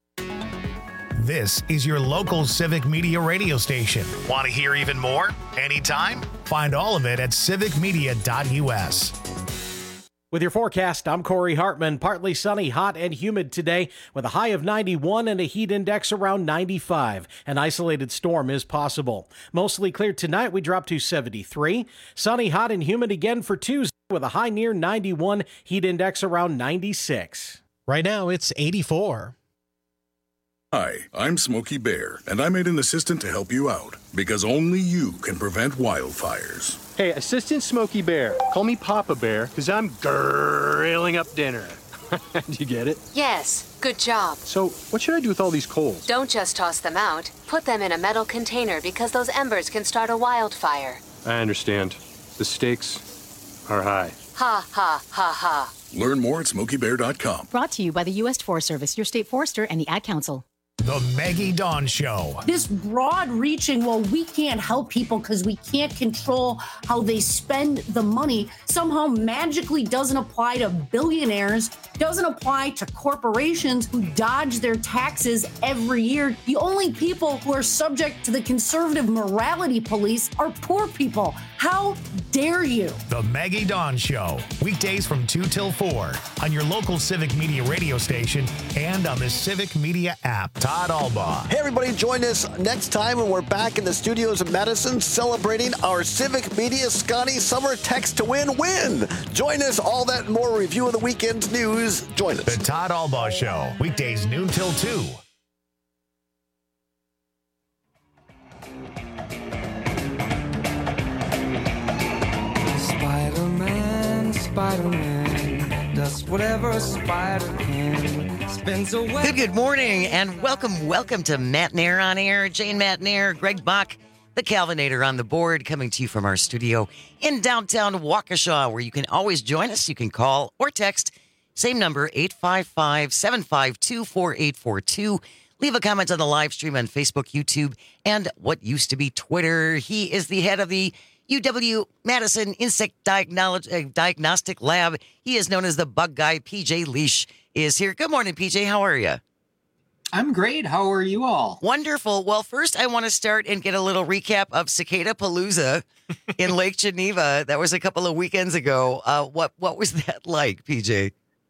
This is your local Civic Media radio station. Want to hear even more? Anytime? Find all of it at civic media dot U S. With your forecast, I'm Corey Hartman. Partly sunny, hot, and humid today with a high of ninety-one and a heat index around ninety-five. An isolated storm is possible. Mostly clear tonight, we drop to seventy-three. Sunny, hot, and humid again for Tuesday with a high near ninety-one, heat index around ninety-six. Right now, it's eighty-four. Hi, I'm Smokey Bear, and I made an assistant to help you out, because only you can prevent wildfires. Hey, Assistant Smokey Bear, call me Papa Bear, because I'm grilling up dinner. Did you get it? Yes, good job. So, what should I do with all these coals? Don't just toss them out. Put them in a metal container because those embers can start a wildfire. I understand. The stakes are high. Ha, ha, ha, ha. Learn more at smokey bear dot com. Brought to you by the U S Forest Service, your state forester, and the Ad Council. The Maggie Dawn Show. This broad-reaching, well, we can't help people because we can't control how they spend the money, somehow magically doesn't apply to billionaires, doesn't apply to corporations who dodge their taxes every year. The only people who are subject to the conservative morality police are poor people. How dare you? The Maggie Dawn Show. Weekdays from two till four on your local Civic Media radio station and on the Civic Media app. Todd Albaugh. Hey, everybody, join us next time when we're back in the studios of Madison celebrating our Civic Media Scotty Summer Text to Win win. Join us, all that and more review of the weekend's news. Join us. The Todd Albaugh Show, weekdays noon till two. Spider-Man, Spider-Man, does whatever a spider can. Spins away. Good, good morning, and welcome, welcome to Matt Nair on Air. Jane Matt Nair, Greg Bach, the Calvinator on the board, coming to you from our studio in downtown Waukesha, where you can always join us. You can call or text, same number, eight five five, seven five two, four eight four two. Leave a comment on the live stream on Facebook, YouTube, and what used to be Twitter. He is the head of the U W-Madison Insect Diagno- uh, Diagnostic Lab. He is known as the Bug Guy. P J Leash is here. Good morning, P J. How are you? I'm great. How are you all? Wonderful. Well, first, I want to start and get a little recap of Cicada Palooza in Lake Geneva. That was a couple of weekends ago. Uh, what what was that like, P J?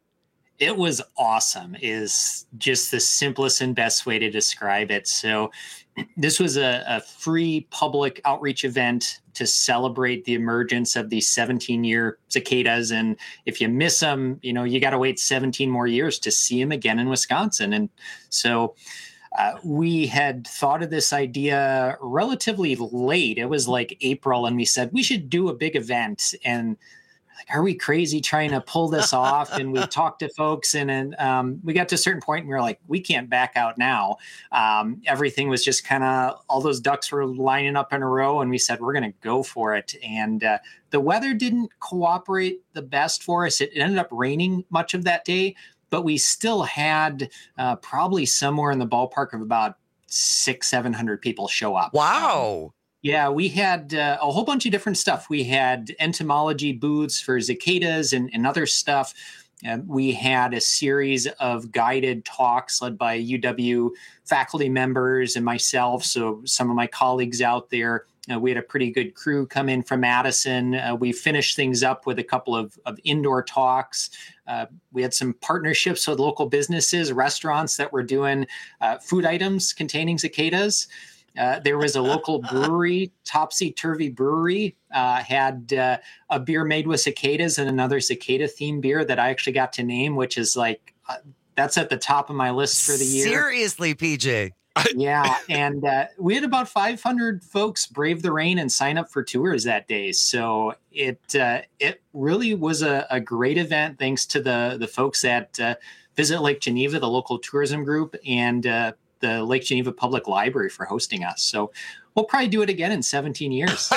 It was awesome, is just the simplest and best way to describe it. So this was a, a free public outreach event to celebrate the emergence of these seventeen-year cicadas. And if you miss them, you know, you got to wait seventeen more years to see them again in Wisconsin. And so uh, we had thought of this idea relatively late. It was like April, and we said, we should do a big event. And like, are we crazy trying to pull this off? And we talked to folks, and, and um, we got to a certain point and we were like, we can't back out now. Um, everything was just kind of, all those ducks were lining up in a row, and we said, we're going to go for it. And uh, the weather didn't cooperate the best for us. It, it ended up raining much of that day, but we still had uh, probably somewhere in the ballpark of about six, seven hundred people show up. Wow. Um, Yeah, we had uh, a whole bunch of different stuff. We had entomology booths for cicadas and, and other stuff. Uh, we had a series of guided talks led by U W faculty members and myself. So some of my colleagues out there, uh, we had a pretty good crew come in from Madison. Uh, we finished things up with a couple of, of indoor talks. Uh, we had some partnerships with local businesses, restaurants that were doing uh, food items containing cicadas. Uh, there was a local brewery, Topsy Turvy Brewery, uh, had uh, a beer made with cicadas and another cicada-themed beer that I actually got to name, which is like, uh, that's at the top of my list for the year. Seriously, P J. Yeah, and uh, we had about five hundred folks brave the rain and sign up for tours that day. So it uh, it really was a, a great event, thanks to the, the folks at uh, Visit Lake Geneva, the local tourism group, and uh, the Lake Geneva Public Library for hosting us. So we'll probably do it again in seventeen years.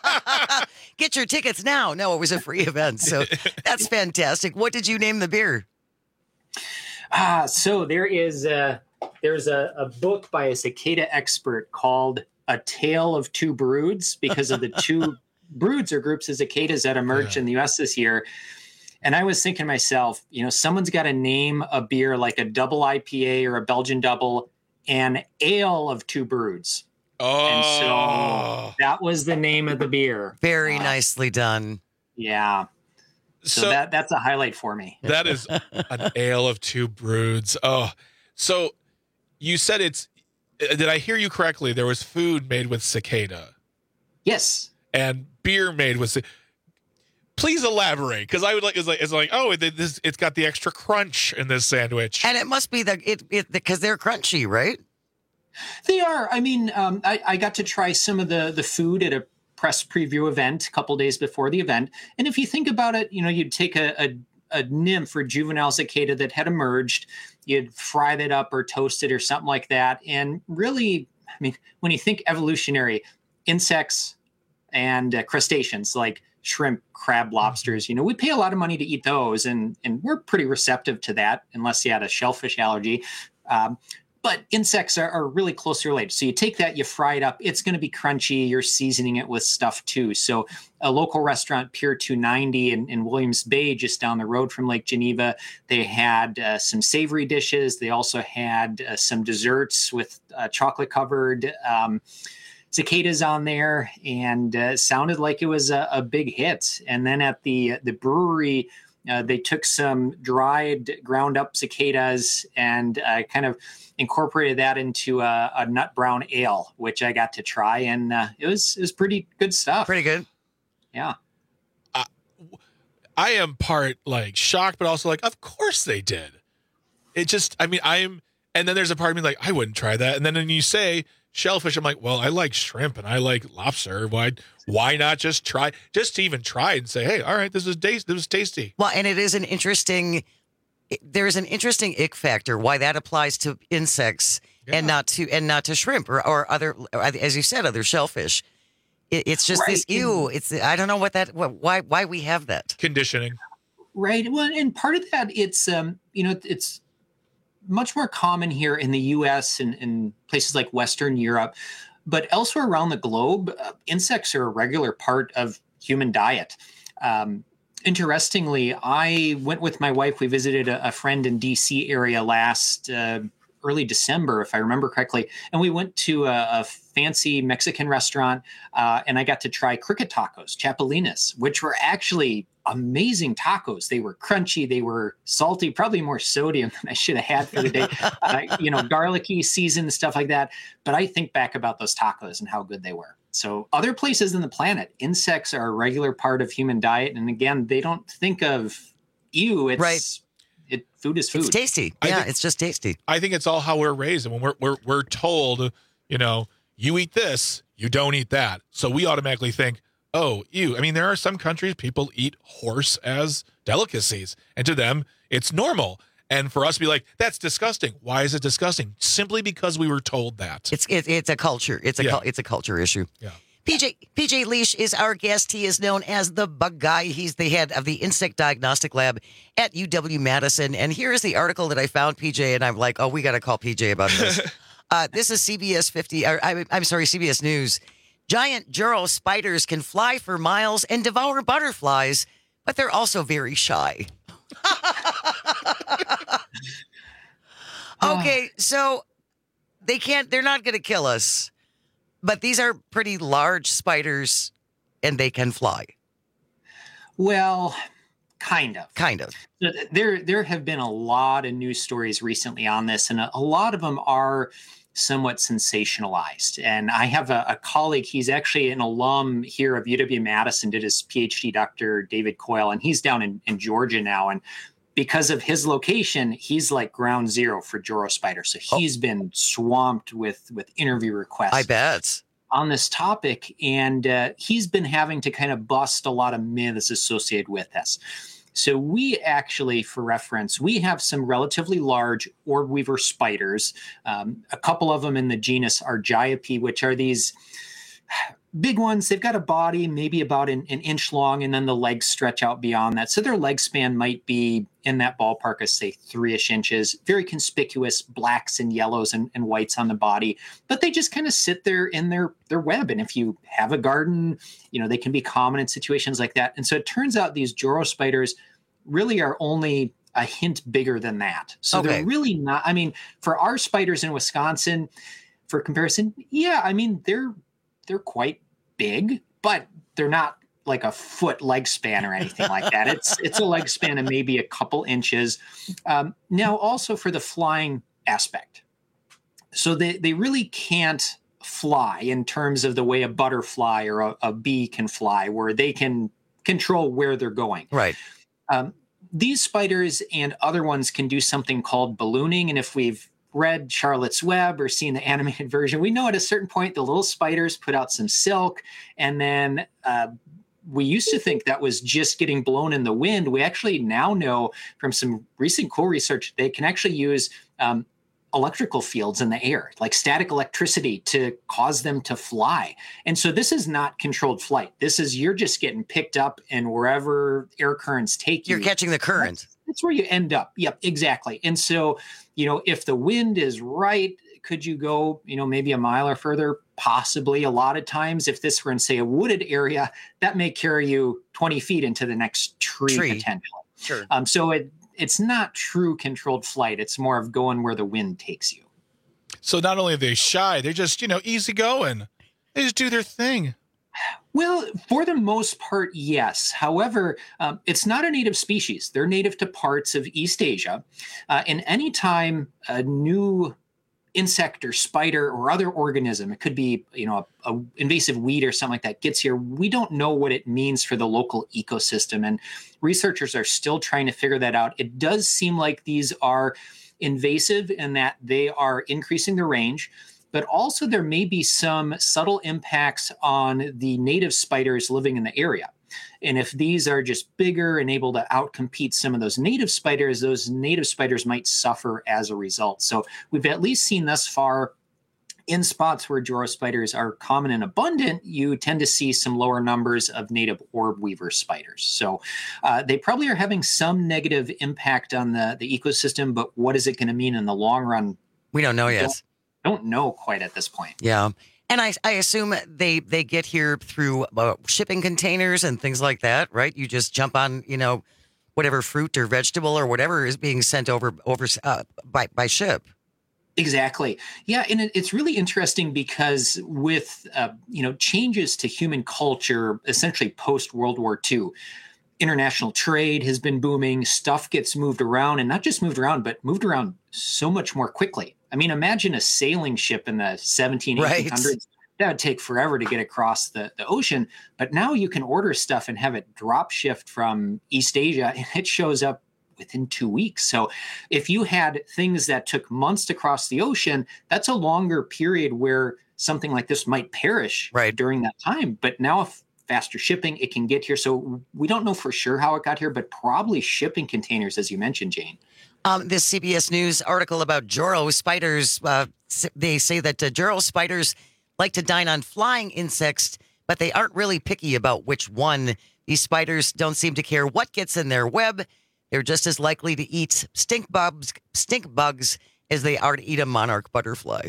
Get your tickets now. No, it was a free event. So that's fantastic. What did you name the beer? Ah, so there is a, there's a, a book by a cicada expert called A Tale of Two Broods, because of the two broods or groups of cicadas that emerged yeah. in the U S this year. And I was thinking to myself, you know, someone's got to name a beer like a double I P A or a Belgian double, an ale of two broods. Oh. And so that was the name of the beer. Very uh, nicely done. Yeah. So, so that that's a highlight for me. That is an ale of two broods. Oh, so you said it's, did I hear you correctly? There was food made with cicada. Yes. And beer made with cicada. Please elaborate, because I would like it's like it's like oh it, this it's got the extra crunch in this sandwich, and it must be the it it because they're crunchy, right? They are. I mean, um, I, I got to try some of the the food at a press preview event a couple days before the event, and if you think about it, you know, you'd take a, a a nymph or juvenile cicada that had emerged, you'd fry that up or toast it or something like that, and really, I mean, when you think evolutionary, insects and uh, crustaceans like shrimp, crab, lobsters, you know, we pay a lot of money to eat those, and and we're pretty receptive to that unless you had a shellfish allergy. Um, but insects are, are really closely related. So you take that, you fry it up, it's going to be crunchy. You're seasoning it with stuff too. So a local restaurant, Pier two ninety in, in Williams Bay, just down the road from Lake Geneva, they had uh, some savory dishes. They also had uh, some desserts with uh, chocolate covered um, cicadas on there, and uh, sounded like it was a, a big hit. And then at the the brewery, Uh, they took some dried, ground up cicadas and uh, kind of incorporated that into a, a nut brown ale, which I got to try, and uh, it was it was pretty good stuff. Pretty good. Yeah. Uh, I am part like shocked, but also like, of course they did. It just, I mean, I'm, and then there's a part of me like, I wouldn't try that. And then when you say shellfish, I'm like, well, I like shrimp and I like lobster. Why, why not just try, just to even try and say, hey, all right, this is taste, this is tasty. Well, and it is an interesting, there's an interesting ick factor why that applies to insects yeah. and not to, and not to shrimp or, or other, as you said, other shellfish. It, it's just right. this ew. It's, I don't know what that, what, why, why we have that conditioning. Right. Well, and part of that, it's, um, you know, it's much more common here in the U S and in places like Western Europe, but elsewhere around the globe, uh, insects are a regular part of human diet. Um, interestingly, I went with my wife. We visited a, a friend in D C area last uh, early December, if I remember correctly, and we went to a, a fancy Mexican restaurant, uh, and I got to try cricket tacos, chapulines, which were actually amazing tacos. They were crunchy. They were salty, probably more sodium than I should have had for the day. uh, you know, garlicky, seasoned, stuff like that. But I think back about those tacos and how good they were. So other places in the planet, insects are a regular part of human diet. And again, they don't think of ew. It's right. It, food is food. It's tasty. Yeah, think, it's just tasty. I think it's all how we're raised. And when we're, we're, we're told, you know, you eat this, you don't eat that. So we automatically think, oh, ew. I mean, there are some countries people eat horse as delicacies, and to them, it's normal. And for us to be like, that's disgusting. Why is it disgusting? Simply because we were told that. It's it, it's a culture. It's a yeah. it's a culture issue. Yeah. P J P J Leash is our guest. He is known as the Bug Guy. He's the head of the Insect Diagnostic Lab at U W Madison. And here is the article that I found, P J, and I'm like, oh, we got to call P J about this. uh, this is C B S fifty. Or, I, I'm sorry, C B S News. Giant Juro spiders can fly for miles and devour butterflies, but they're also very shy. Okay, so they can't, they're not going to kill us, but these are pretty large spiders and they can fly. Well, kind of. Kind of. There, there have been a lot of news stories recently on this, and a, a lot of them are somewhat sensationalized. And I have a, a colleague, he's actually an alum here of U W Madison, did his PhD, Doctor David Coyle, and he's down in, in Georgia now. And because of his location, he's like ground zero for Juro spiders. So he's oh. been swamped with, with interview requests. I bet. On this topic. And uh, he's been having to kind of bust a lot of myths associated with this. So we actually, for reference, we have some relatively large orb weaver spiders, um, a couple of them in the genus Argiope, which are these big ones. They've got a body maybe about an, an inch long, and then the legs stretch out beyond that. So their leg span might be in that ballpark of, say, three-ish inches. Very conspicuous blacks and yellows and, and whites on the body. But they just kind of sit there in their, their web. And if you have a garden, you know, they can be common in situations like that. And so it turns out these Juro spiders really are only a hint bigger than that. So okay. they're really not, I mean, for our spiders in Wisconsin, for comparison, yeah, I mean, they're they're quite big, but they're not like a foot leg span or anything like that. It's it's a leg span of maybe a couple inches. Um, now, also for the flying aspect. So they, they really can't fly in terms of the way a butterfly or a, a bee can fly, where they can control where they're going. Right. Um, these spiders and other ones can do something called ballooning. And if we've read Charlotte's Web or seen the animated version, we know at a certain point the little spiders put out some silk, and then uh, we used to think that was just getting blown in the wind. We actually now know from some recent cool research they can actually use um, electrical fields in the air, like static electricity, to cause them to fly. And so this is not controlled flight. This is, you're just getting picked up, and wherever air currents take you, you're catching the current. That's, that's where you end up. Yep, exactly. And so, you know, if the wind is right, could you go, you know, maybe a mile or further? Possibly. A lot of times, if this were in, say, a wooded area, that may carry you twenty feet into the next tree, tree. potentially. Sure. Um, so it, it's not true controlled flight. It's more of going where the wind takes you. So not only are they shy, they're just, you know, easygoing. They just do their thing. Well, for the most part, yes. However, um, it's not a native species. They're native to parts of East Asia. Uh, and anytime a new insect or spider or other organism, it could be, you know, a, a invasive weed or something like that, gets here, we don't know what it means for the local ecosystem. And researchers are still trying to figure that out. It does seem like these are invasive in that they are increasing their range, but also there may be some subtle impacts on the native spiders living in the area. And if these are just bigger and able to outcompete some of those native spiders, those native spiders might suffer as a result. So we've at least seen thus far in spots where Joro spiders are common and abundant, you tend to see some lower numbers of native orb weaver spiders. So uh, they probably are having some negative impact on the, the ecosystem, but what is it going to mean in the long run? We don't know yet. Don't, don't know quite at this point. Yeah. And I, I assume they, they get here through uh, shipping containers and things like that, right? You just jump on, you know, whatever fruit or vegetable or whatever is being sent over over uh, by, by ship. Exactly. Yeah. And it, it's really interesting because with, uh, you know, changes to human culture, essentially post World War Two, international trade has been booming. Stuff gets moved around, and not just moved around, but moved around so much more quickly. I mean, imagine a sailing ship in the seventeen, eighteen hundreds. Right. That would take forever to get across the, the ocean. But now you can order stuff and have it drop shift from East Asia, and it shows up within two weeks. So if you had things that took months to cross the ocean, that's a longer period where something like this might perish right. during that time. But now if faster shipping, it can get here. So we don't know for sure how it got here, but probably shipping containers, as you mentioned, Jane. Um, this C B S News article about Joro spiders, uh, they say that uh, Joro spiders like to dine on flying insects, but they aren't really picky about which one. These spiders don't seem to care what gets in their web. They're just as likely to eat stink bugs, stink bugs as they are to eat a monarch butterfly.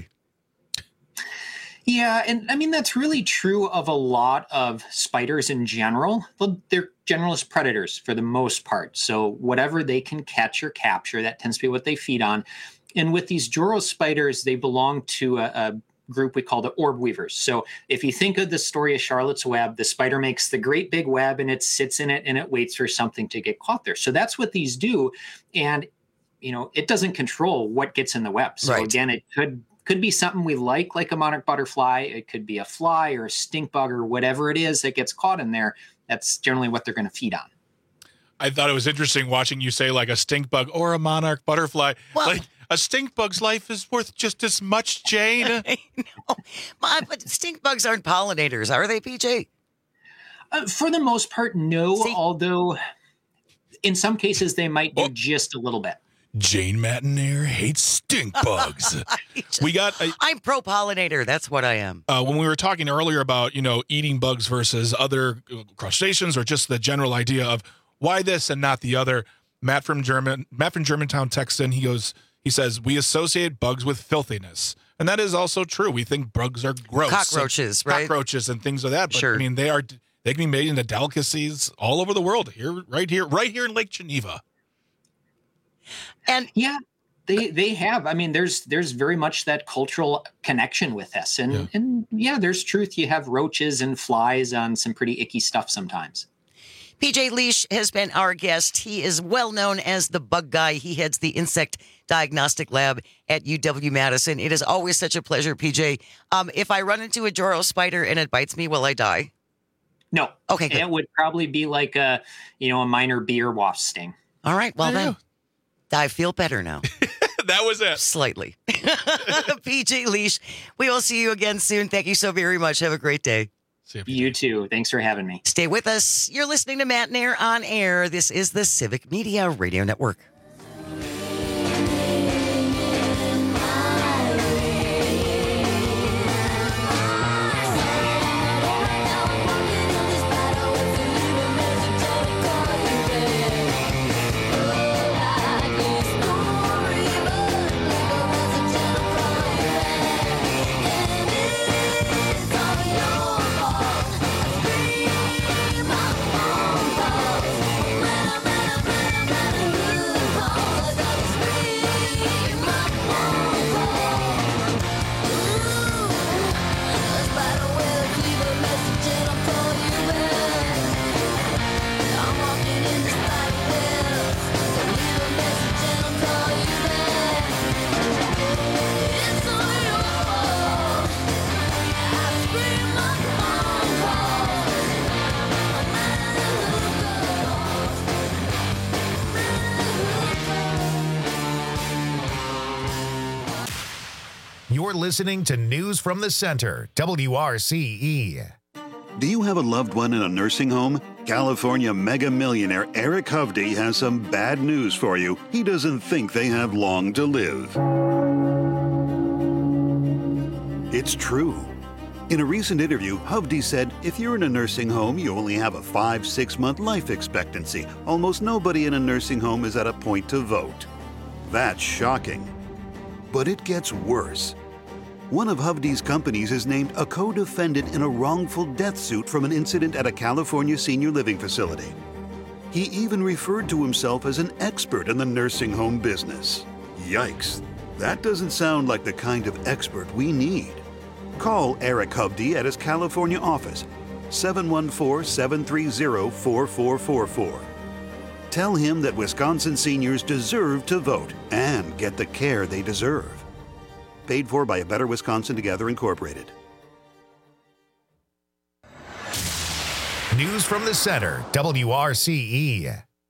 Yeah, and I mean, that's really true of a lot of spiders in general. They're generalist predators for the most part. So whatever they can catch or capture, that tends to be what they feed on. And with these Joro spiders, they belong to a, a group we call the orb weavers. So if you think of the story of Charlotte's Web, the spider makes the great big web and it sits in it and it waits for something to get caught there. So that's what these do. And, you know, it doesn't control what gets in the web. So right. again, it could Could be something we like, like a monarch butterfly. It could be a fly or a stink bug or whatever it is that gets caught in there. That's generally what they're going to feed on. I thought it was interesting watching you say like a stink bug or a monarch butterfly. Well, like a stink bug's life is worth just as much, Jane. I know. But stink bugs aren't pollinators, are they, P J? Uh, for the most part, no. See? Although in some cases they might do oh. just a little bit. Jane Matenaer hates stink bugs. just, we got. A, I'm pro pollinator. That's what I am. Uh, when we were talking earlier about you know eating bugs versus other crustaceans, or just the general idea of why this and not the other, Matt from German, Matt from Germantown texts in. He goes, he says we associate bugs with filthiness, and that is also true. We think bugs are gross, cockroaches, and, right? Cockroaches and things like that. But sure. I mean, they are. They can be made into delicacies all over the world. Here, right here, right here in Lake Geneva. And yeah, they they have. I mean, there's there's very much that cultural connection with this. And yeah. and yeah, there's truth. You have roaches and flies on some pretty icky stuff sometimes. P J Liesch has been our guest. He is well known as the bug guy. He heads the insect diagnostic lab at U W-Madison. It is always such a pleasure, P J. Um, if I run into a Joro spider and it bites me, will I die? No. Okay, good. It would probably be like a, you know, a minor bee or wasp sting. All right, well then. I feel better now. That was it. Slightly. P J Liesch, we will see you again soon. Thank you so very much. Have a great day. See you, you too. Thanks for having me. Stay with us. You're listening to Matt Nair on Air. This is the Civic Media Radio Network. You're listening to News from the Center, W R C E. Do you have a loved one in a nursing home? California mega millionaire Eric Hovde has some bad news for you. He doesn't think they have long to live. It's true. In a recent interview, Hovde said, if you're in a nursing home, you only have a five, six month life expectancy. Almost nobody in a nursing home is at a point to vote. That's shocking. But it gets worse. One of Hovde's companies is named a co-defendant in a wrongful death suit from an incident at a California senior living facility. He even referred to himself as an expert in the nursing home business. Yikes. That doesn't sound like the kind of expert we need. Call Eric Hovde at his California office, seven one four, seven three zero, four four four four. Tell him that Wisconsin seniors deserve to vote and get the care they deserve. Paid for by A Better Wisconsin Together, Incorporated. News from the Center, W R C E.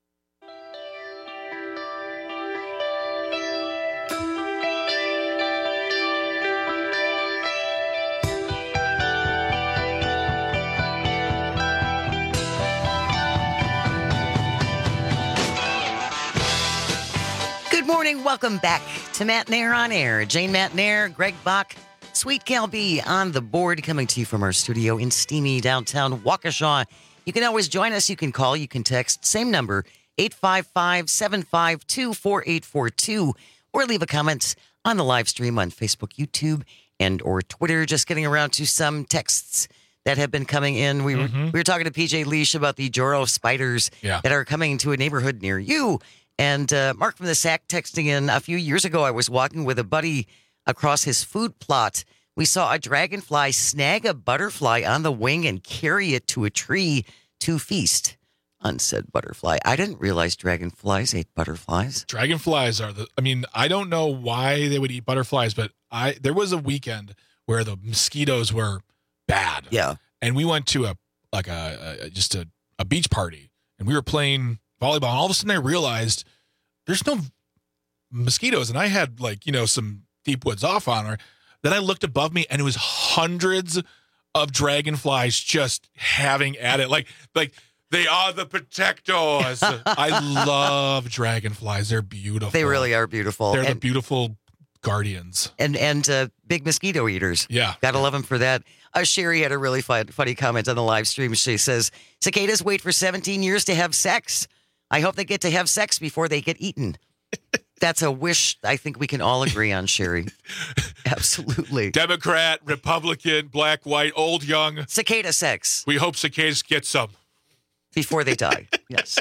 Good morning. Welcome back to Matt Nair on Air. Jane Matt Nair, Greg Bach, Sweet Cal B on the board, coming to you from our studio in steamy downtown Waukesha. You can always join us. You can call. You can text. Same number, eight five five, seven five two, four eight four two, or leave a comment on the live stream on Facebook, YouTube, and or Twitter. Just getting around to some texts that have been coming in. We were, Mhm. we were talking to P J Leash about the Joro spiders Yeah. that are coming to a neighborhood near you. And uh, Mark from the Sack texting in, a few years ago, I was walking with a buddy across his food plot. We saw a dragonfly snag a butterfly on the wing and carry it to a tree to feast on said butterfly. I didn't realize dragonflies ate butterflies. Dragonflies are the, I mean, I don't know why they would eat butterflies, but I, there was a weekend where the mosquitoes were bad. Yeah. And we went to a, like a, a just a, a beach party and we were playing volleyball. And all of a sudden I realized there's no mosquitoes. And I had like, you know, some deep woods off on her. Then I looked above me and it was hundreds of dragonflies just having at it. Like, like they are the protectors. I love dragonflies. They're beautiful. They really are beautiful. They're the And- beautiful guardians. And and uh, big mosquito eaters. Yeah. Gotta love them for that. Uh, Sherry had a really fun, funny comment on the live stream. She says, cicadas wait for seventeen years to have sex. I hope they get to have sex before they get eaten. That's a wish I think we can all agree on, Sherry. Absolutely. Democrat, Republican, black, white, old, young. Cicada sex. We hope cicadas get some. Before they die. Yes.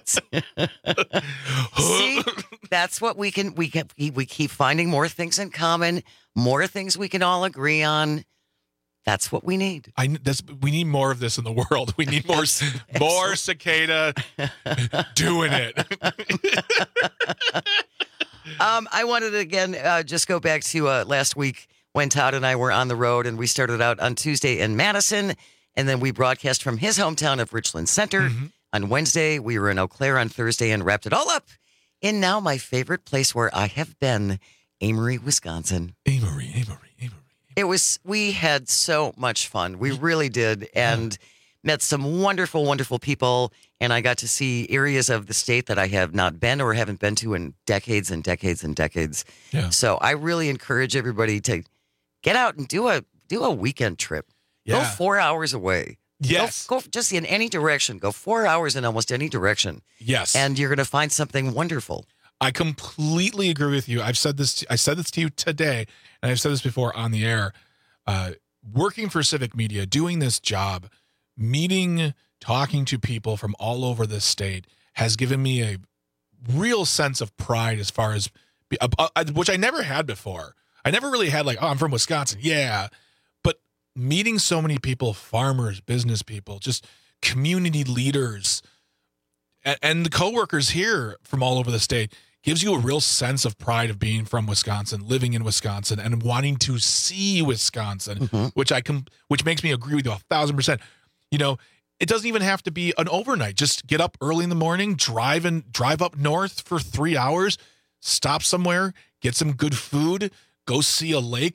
See, that's what we can, we can, we keep finding more things in common, more things we can all agree on. That's what we need. I that's we need more of this in the world. We need more more cicada doing it. um, I wanted to again uh, just go back to uh, last week when Todd and I were on the road, and we started out on Tuesday in Madison, and then we broadcast from his hometown of Richland Center. Mm-hmm. On Wednesday, we were in Eau Claire on Thursday, and wrapped it all up in now my favorite place where I have been, Amory, Wisconsin. Amory, Amory. It was, we had so much fun. We really did. And met some wonderful, wonderful people. And I got to see areas of the state that I have not been or haven't been to in decades and decades and decades. Yeah. So I really encourage everybody to get out and do a, do a weekend trip. Go Yeah. four hours away. Yes. Go, go just in any direction. Go four hours in almost any direction. Yes. And you're going to find something wonderful. I completely agree with you. I've said this. I said this to you today, and I've said this before on the air. Uh, working for Civic Media, doing this job, meeting, talking to people from all over the state has given me a real sense of pride as far as, uh, uh, which I never had before. I never really had like, oh, I'm from Wisconsin. Yeah. But meeting so many people, farmers, business people, just community leaders, and, and the coworkers here from all over the state gives you a real sense of pride of being from Wisconsin, living in Wisconsin, and wanting to see Wisconsin, Mm-hmm. which I can, which makes me agree with you a thousand percent. You know, it doesn't even have to be an overnight. Just get up early in the morning, drive and drive up north for three hours, stop somewhere, get some good food, go see a lake,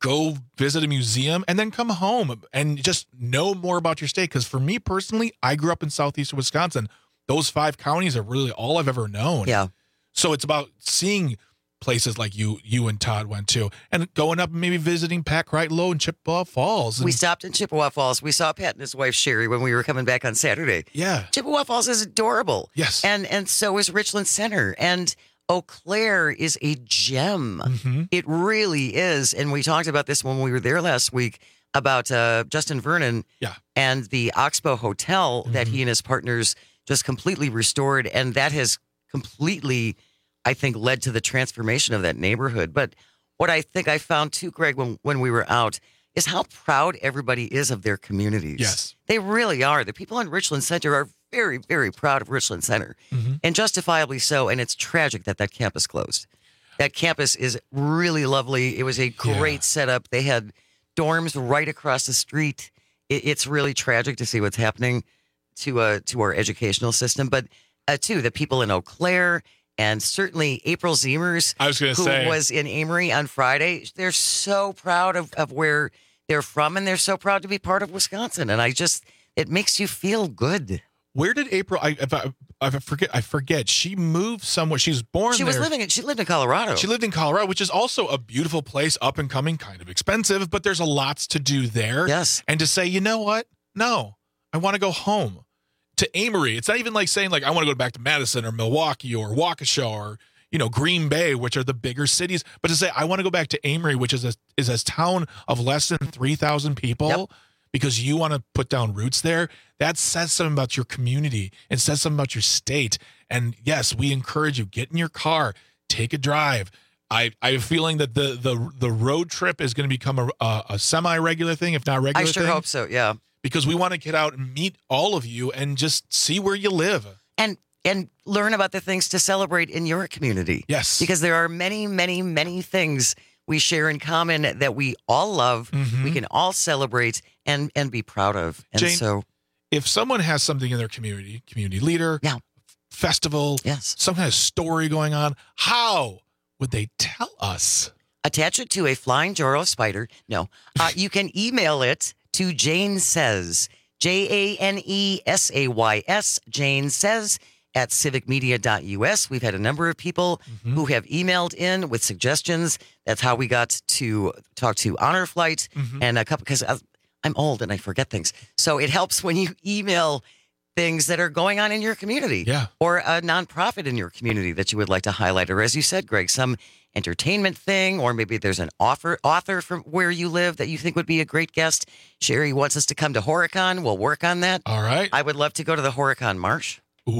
go visit a museum, and then come home and just know more about your state. Because for me personally, I grew up in southeastern Wisconsin. Those five counties are really all I've ever known. Yeah. So it's about seeing places like you you and Todd went to, and going up and maybe visiting Pat Kreitlow in Chippewa Falls. And we stopped in Chippewa Falls. We saw Pat and his wife Sherry when we were coming back on Saturday. Yeah. Chippewa Falls is adorable. Yes. And and so is Richland Center. And Eau Claire is a gem. Mm-hmm. It really is. And we talked about this when we were there last week about uh, Justin Vernon yeah. and the Oxbow Hotel Mm-hmm. that he and his partners just completely restored. And that has completely, I think, led to the transformation of that neighborhood. But what I think I found too, Greg, when, when we were out, is how proud everybody is of their communities. Yes. They really are. The people in Richland Center are very, very proud of Richland Center, mm-hmm. and justifiably so. And it's tragic that that campus closed. That campus is really lovely. It was a great yeah. setup. They had dorms right across the street. It, it's really tragic to see what's happening to uh, to our educational system. But uh, too, the people in Eau Claire and certainly April Ziemers, I was going to who say, was in Amory on Friday. They're so proud of, of where they're from, and they're so proud to be part of Wisconsin. And I just, it makes you feel good. Where did April? I, if I, I forget. I forget. She moved somewhere. She was born. She was there. living. In, she lived in Colorado. She lived in Colorado, which is also a beautiful place, up and coming, kind of expensive, but there's a lots to do there. Yes. And to say, you know what? No, I want to go home to Amory. It's not even like saying like I want to go back to Madison or Milwaukee or Waukesha or you know Green Bay, which are the bigger cities, but to say I want to go back to Amory, which is a is a town of less than three thousand people. Yep. Because you want to put down roots there, that says something about your community. It says something about your state. And yes, we encourage you, get in your car, take a drive. I, I have a feeling that the the the road trip is going to become a, a, a semi-regular thing, if not regular I sure thing. hope so, yeah. Because we want to get out and meet all of you and just see where you live. And and learn about the things to celebrate in your community. Yes. Because there are many, many, many things we share in common that we all love, Mhm. we can all celebrate and and be proud of. And Jane, so if someone has something in their community, community leader, yeah. festival, yes. some kind of story going on, how would they tell us? Attach it to a flying Joro spider. No. Uh, you can email it to Jane Says, J A N E S A Y S, Jane Says, at civic media dot U S. We've had a number of people Mm-hmm. who have emailed in with suggestions. That's how we got to talk to Honor Flight Mhm. and a couple, because I'm old and I forget things. So it helps when you email things that are going on in your community Yeah. or a nonprofit in your community that you would like to highlight. Or as you said, Greg, some entertainment thing, or maybe there's an author, author from where you live that you think would be a great guest. Sherry wants us to come to Horicon. We'll work on that. All right. I would love to go to the Horicon Marsh.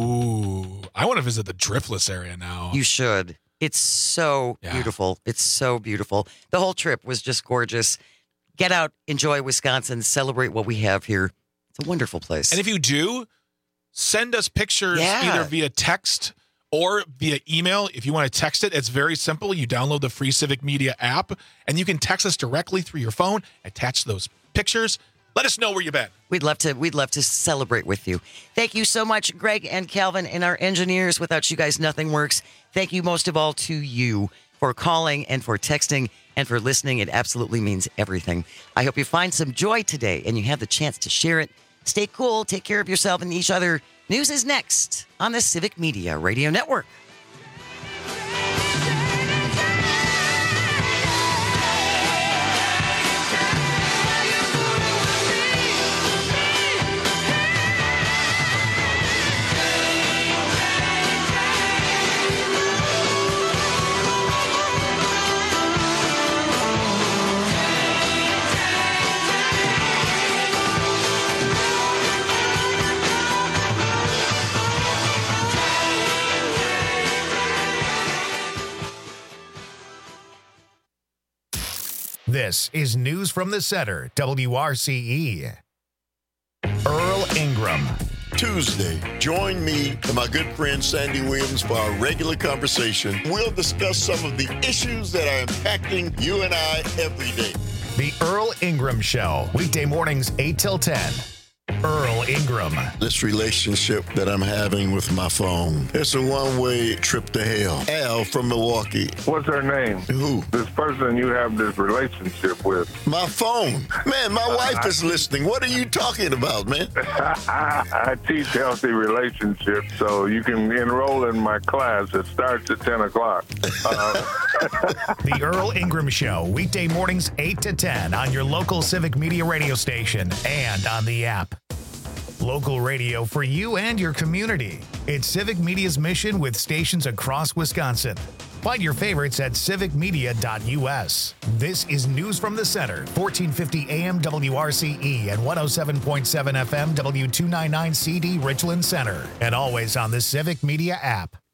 Ooh, I want to visit the Driftless area now. You should. It's so Yeah. beautiful. It's so beautiful. The whole trip was just gorgeous. Get out, enjoy Wisconsin, celebrate what we have here. It's a wonderful place. And if you do, send us pictures Yeah. either via text or via email. If you want to text it, it's very simple. You download the free Civic Media app, and you can text us directly through your phone. Attach those pictures. Let us know where you've been. We'd love to. We'd love to celebrate with you. Thank you so much, Greg and Calvin, and our engineers. Without you guys, nothing works. Thank you most of all to you for calling and for texting and for listening. It absolutely means everything. I hope you find some joy today and you have the chance to share it. Stay cool. Take care of yourself and each other. News is next on the Civic Media Radio Network. This is News from the Center, W R C E. Earl Ingram. Tuesday, join me and my good friend Sandy Williams for our regular conversation. We'll discuss some of the issues that are impacting you and I every day. The Earl Ingram Show, weekday mornings eight till ten. Earl Ingram. This relationship that I'm having with my phone, it's a one-way trip to hell. Al from Milwaukee. What's her name? Who? This person you have this relationship with. My phone. Man, my wife is listening. What are you talking about, man? I teach healthy relationships, so you can enroll in my class. It starts at ten o'clock. Uh, The Earl Ingram Show, weekday mornings eight to ten on your local Civic Media radio station and on the app. Local radio for you and your community. It's Civic Media's mission with stations across Wisconsin. Find your favorites at civic media dot u s. This is News from the Center, fourteen fifty A M W R C E and one oh seven point seven F M W two ninety-nine C D Richland Center, and always on the Civic Media app.